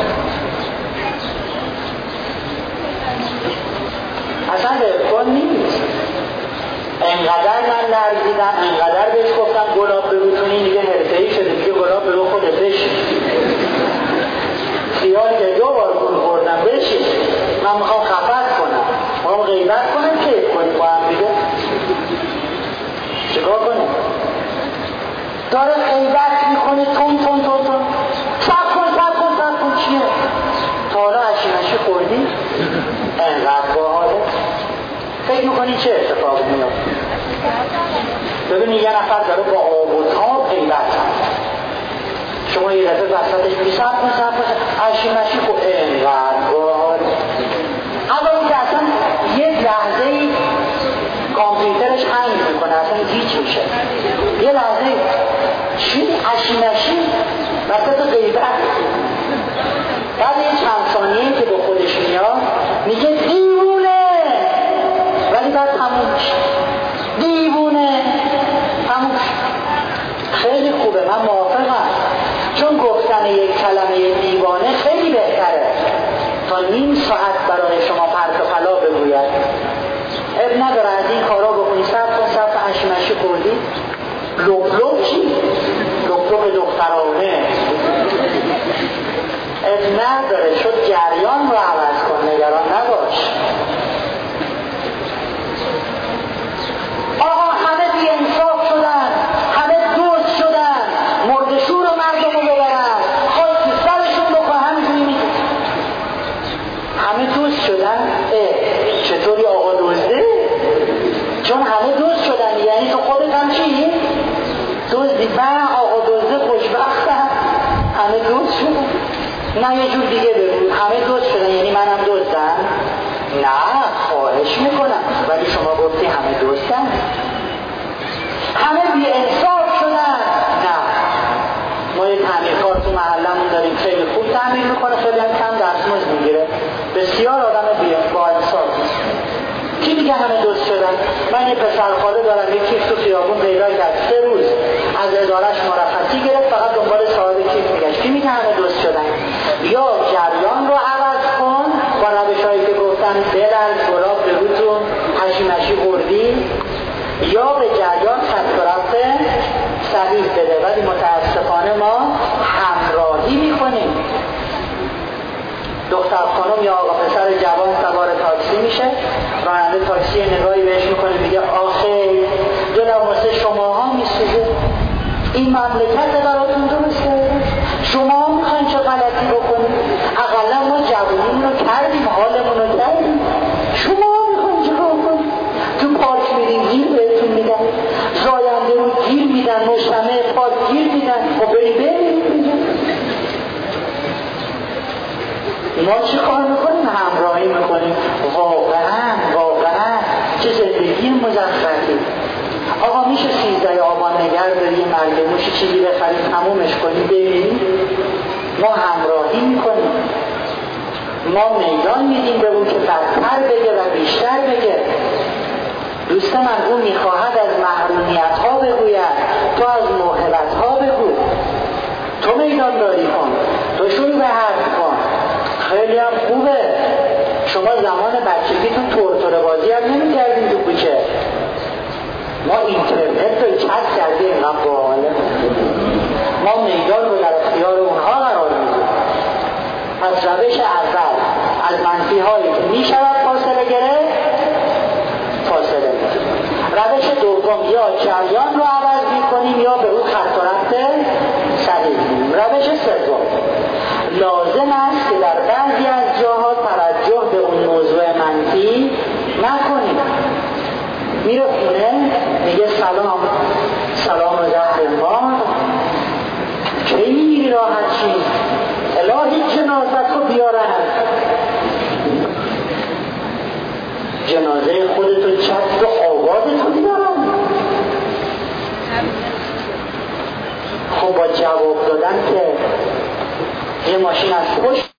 اصلا بهتر نیست انقدر من لرزیدم انقدر بهش گفتم گلاب بگو تو این دیگه حرفه‌ای شده دیگه گلاب بگو خودت بشین خیال که دو بار گل خوردم بشین من میخوام خفت کنم میخوام غیبت کنم کیف کنیم با هم دیگه چیکار کنیم داره غیبت میکنه تون تون تون تون سب کن سب کن سب کن چیه تا حالا هشیمشی خوردی انقدر باحاله فکر میکنی چه اتفاقی میفته ببینی یه نفر داره با آب و تاب غیبت شما یه دفعه وسطش میگی سب کن سب کن هشیمشی خود انقدر باحاله اولی که اصلا یک لحظه ای کامپیوترش هنگ میکنه اصلا هیچ میشه یه لحظه چی هشیمشی وسط غیبت بعد یه چند ثانیه که به خودش میاد میگه دیوونه ولی بعد تموم میشه دیوونه تموم خیلی خوبه من موافقم چون گفتن یک کلمه دیوانه خیلی بهتره تا نیم ساعت برای شما پرت و پلا بگوید اب نداره از این کارا بکنی صرف کن صرف هشیمشی خوردی لب لب چی؟ لب لب دخترانه اب نداره شد جریان رو عوض کن نگران نباش آقا همه بی انصاف شدن همه دوست شدن مردشور و مردم رو ببرن خواهی که سرشون بکن همینجوری میگه همه دوست شدن اه چطوری آقا دوسته؟ چون همه دوست شدن یعنی تو خودت هم چی؟ دوستی من آقا دوسته خوشبختم همه دوست شدن نه یه جور دیگه بگو همه دوست شدن یعنی منم دوستم نه خواهش میکنم ولی شما گفتی همه دوستن همه بی انصاف شدن نه ما یه تعمیرکار تو محلمون داریم خیلی خوب تعمیر میکنه خیلی هم کم دستمزد میگیره بسیار آدم بی با انصاف کی میگه همه دوست شدن من یه پسرخاله دارم یه کیف تو خیابون پیدا کرد سه روز از ادارش مرخصی گرفت فقط دنبال صاحب کیف میگشت کی میگه همه دوست شدن یا جریان رو عوض کن با روش‌هایی که گفتن بدل گلاب به روتون هشیمشی خوردی یا به جریان خط طرف صحیح بده ولی متاسفانه ما همراهی میکنیم دختر خانم یا آقا پسر جوان سوار تاکسی میشه راننده تاکسی نگاهی بهش میکنه میگه آخه دلم واسه شماها میسوزه این مملکت براتون درسته شما میخواین چه غلطی بکنید اقلا ما جوونیم رو کردیم حالمون رو کردیم شما میخواین چه بکنید تو پارک میرین گیر بهتون میدن زاینده رو گیر میدن مجتمع پارک گیر میدن خب بریم بریم ما چه کار میکنیم همراهی میکنیم واقعا واقعا چه زندگی مزخرفی آقا میشه سیزده آبان نگر بریم مرگ موشی چیزی بخریم تمومش کنیم ببینیم ما همراهی میکنیم ما میدان میدیم به اون که بدتر بگه و بیشتر بگه دوست من اون میخواهد از محرومیت ها بگوید تو از موهبت ها بگو تو میدان داری کن تو شروع به حرف کن خیلی هم خوبه شما زمان بچگیتون تورتوره بازی هم نمی کردیم تو کوچه ما اینترنت رو چت کردیم اینقدر باحاله ما میدان رو در اختیار اونها قرار میدیم پس روش اول از منفی هایی که می شود فاصله گرفت فاصله گرفت روش دوم یا جریان رو عوض می کنیم یا به اون خط و ربط صحیح کنیم روش سوم لازم است که در بعضی از جاها توجه به اون موضوع منفی نکنیم میره خونه میگه سلام سلام زهر ما کی میری راحت چی الهی جنازت رو بیارن جنازه خودتو جد و آبادتو بیارن. خب با جواب دادن که یه ماشین از پشت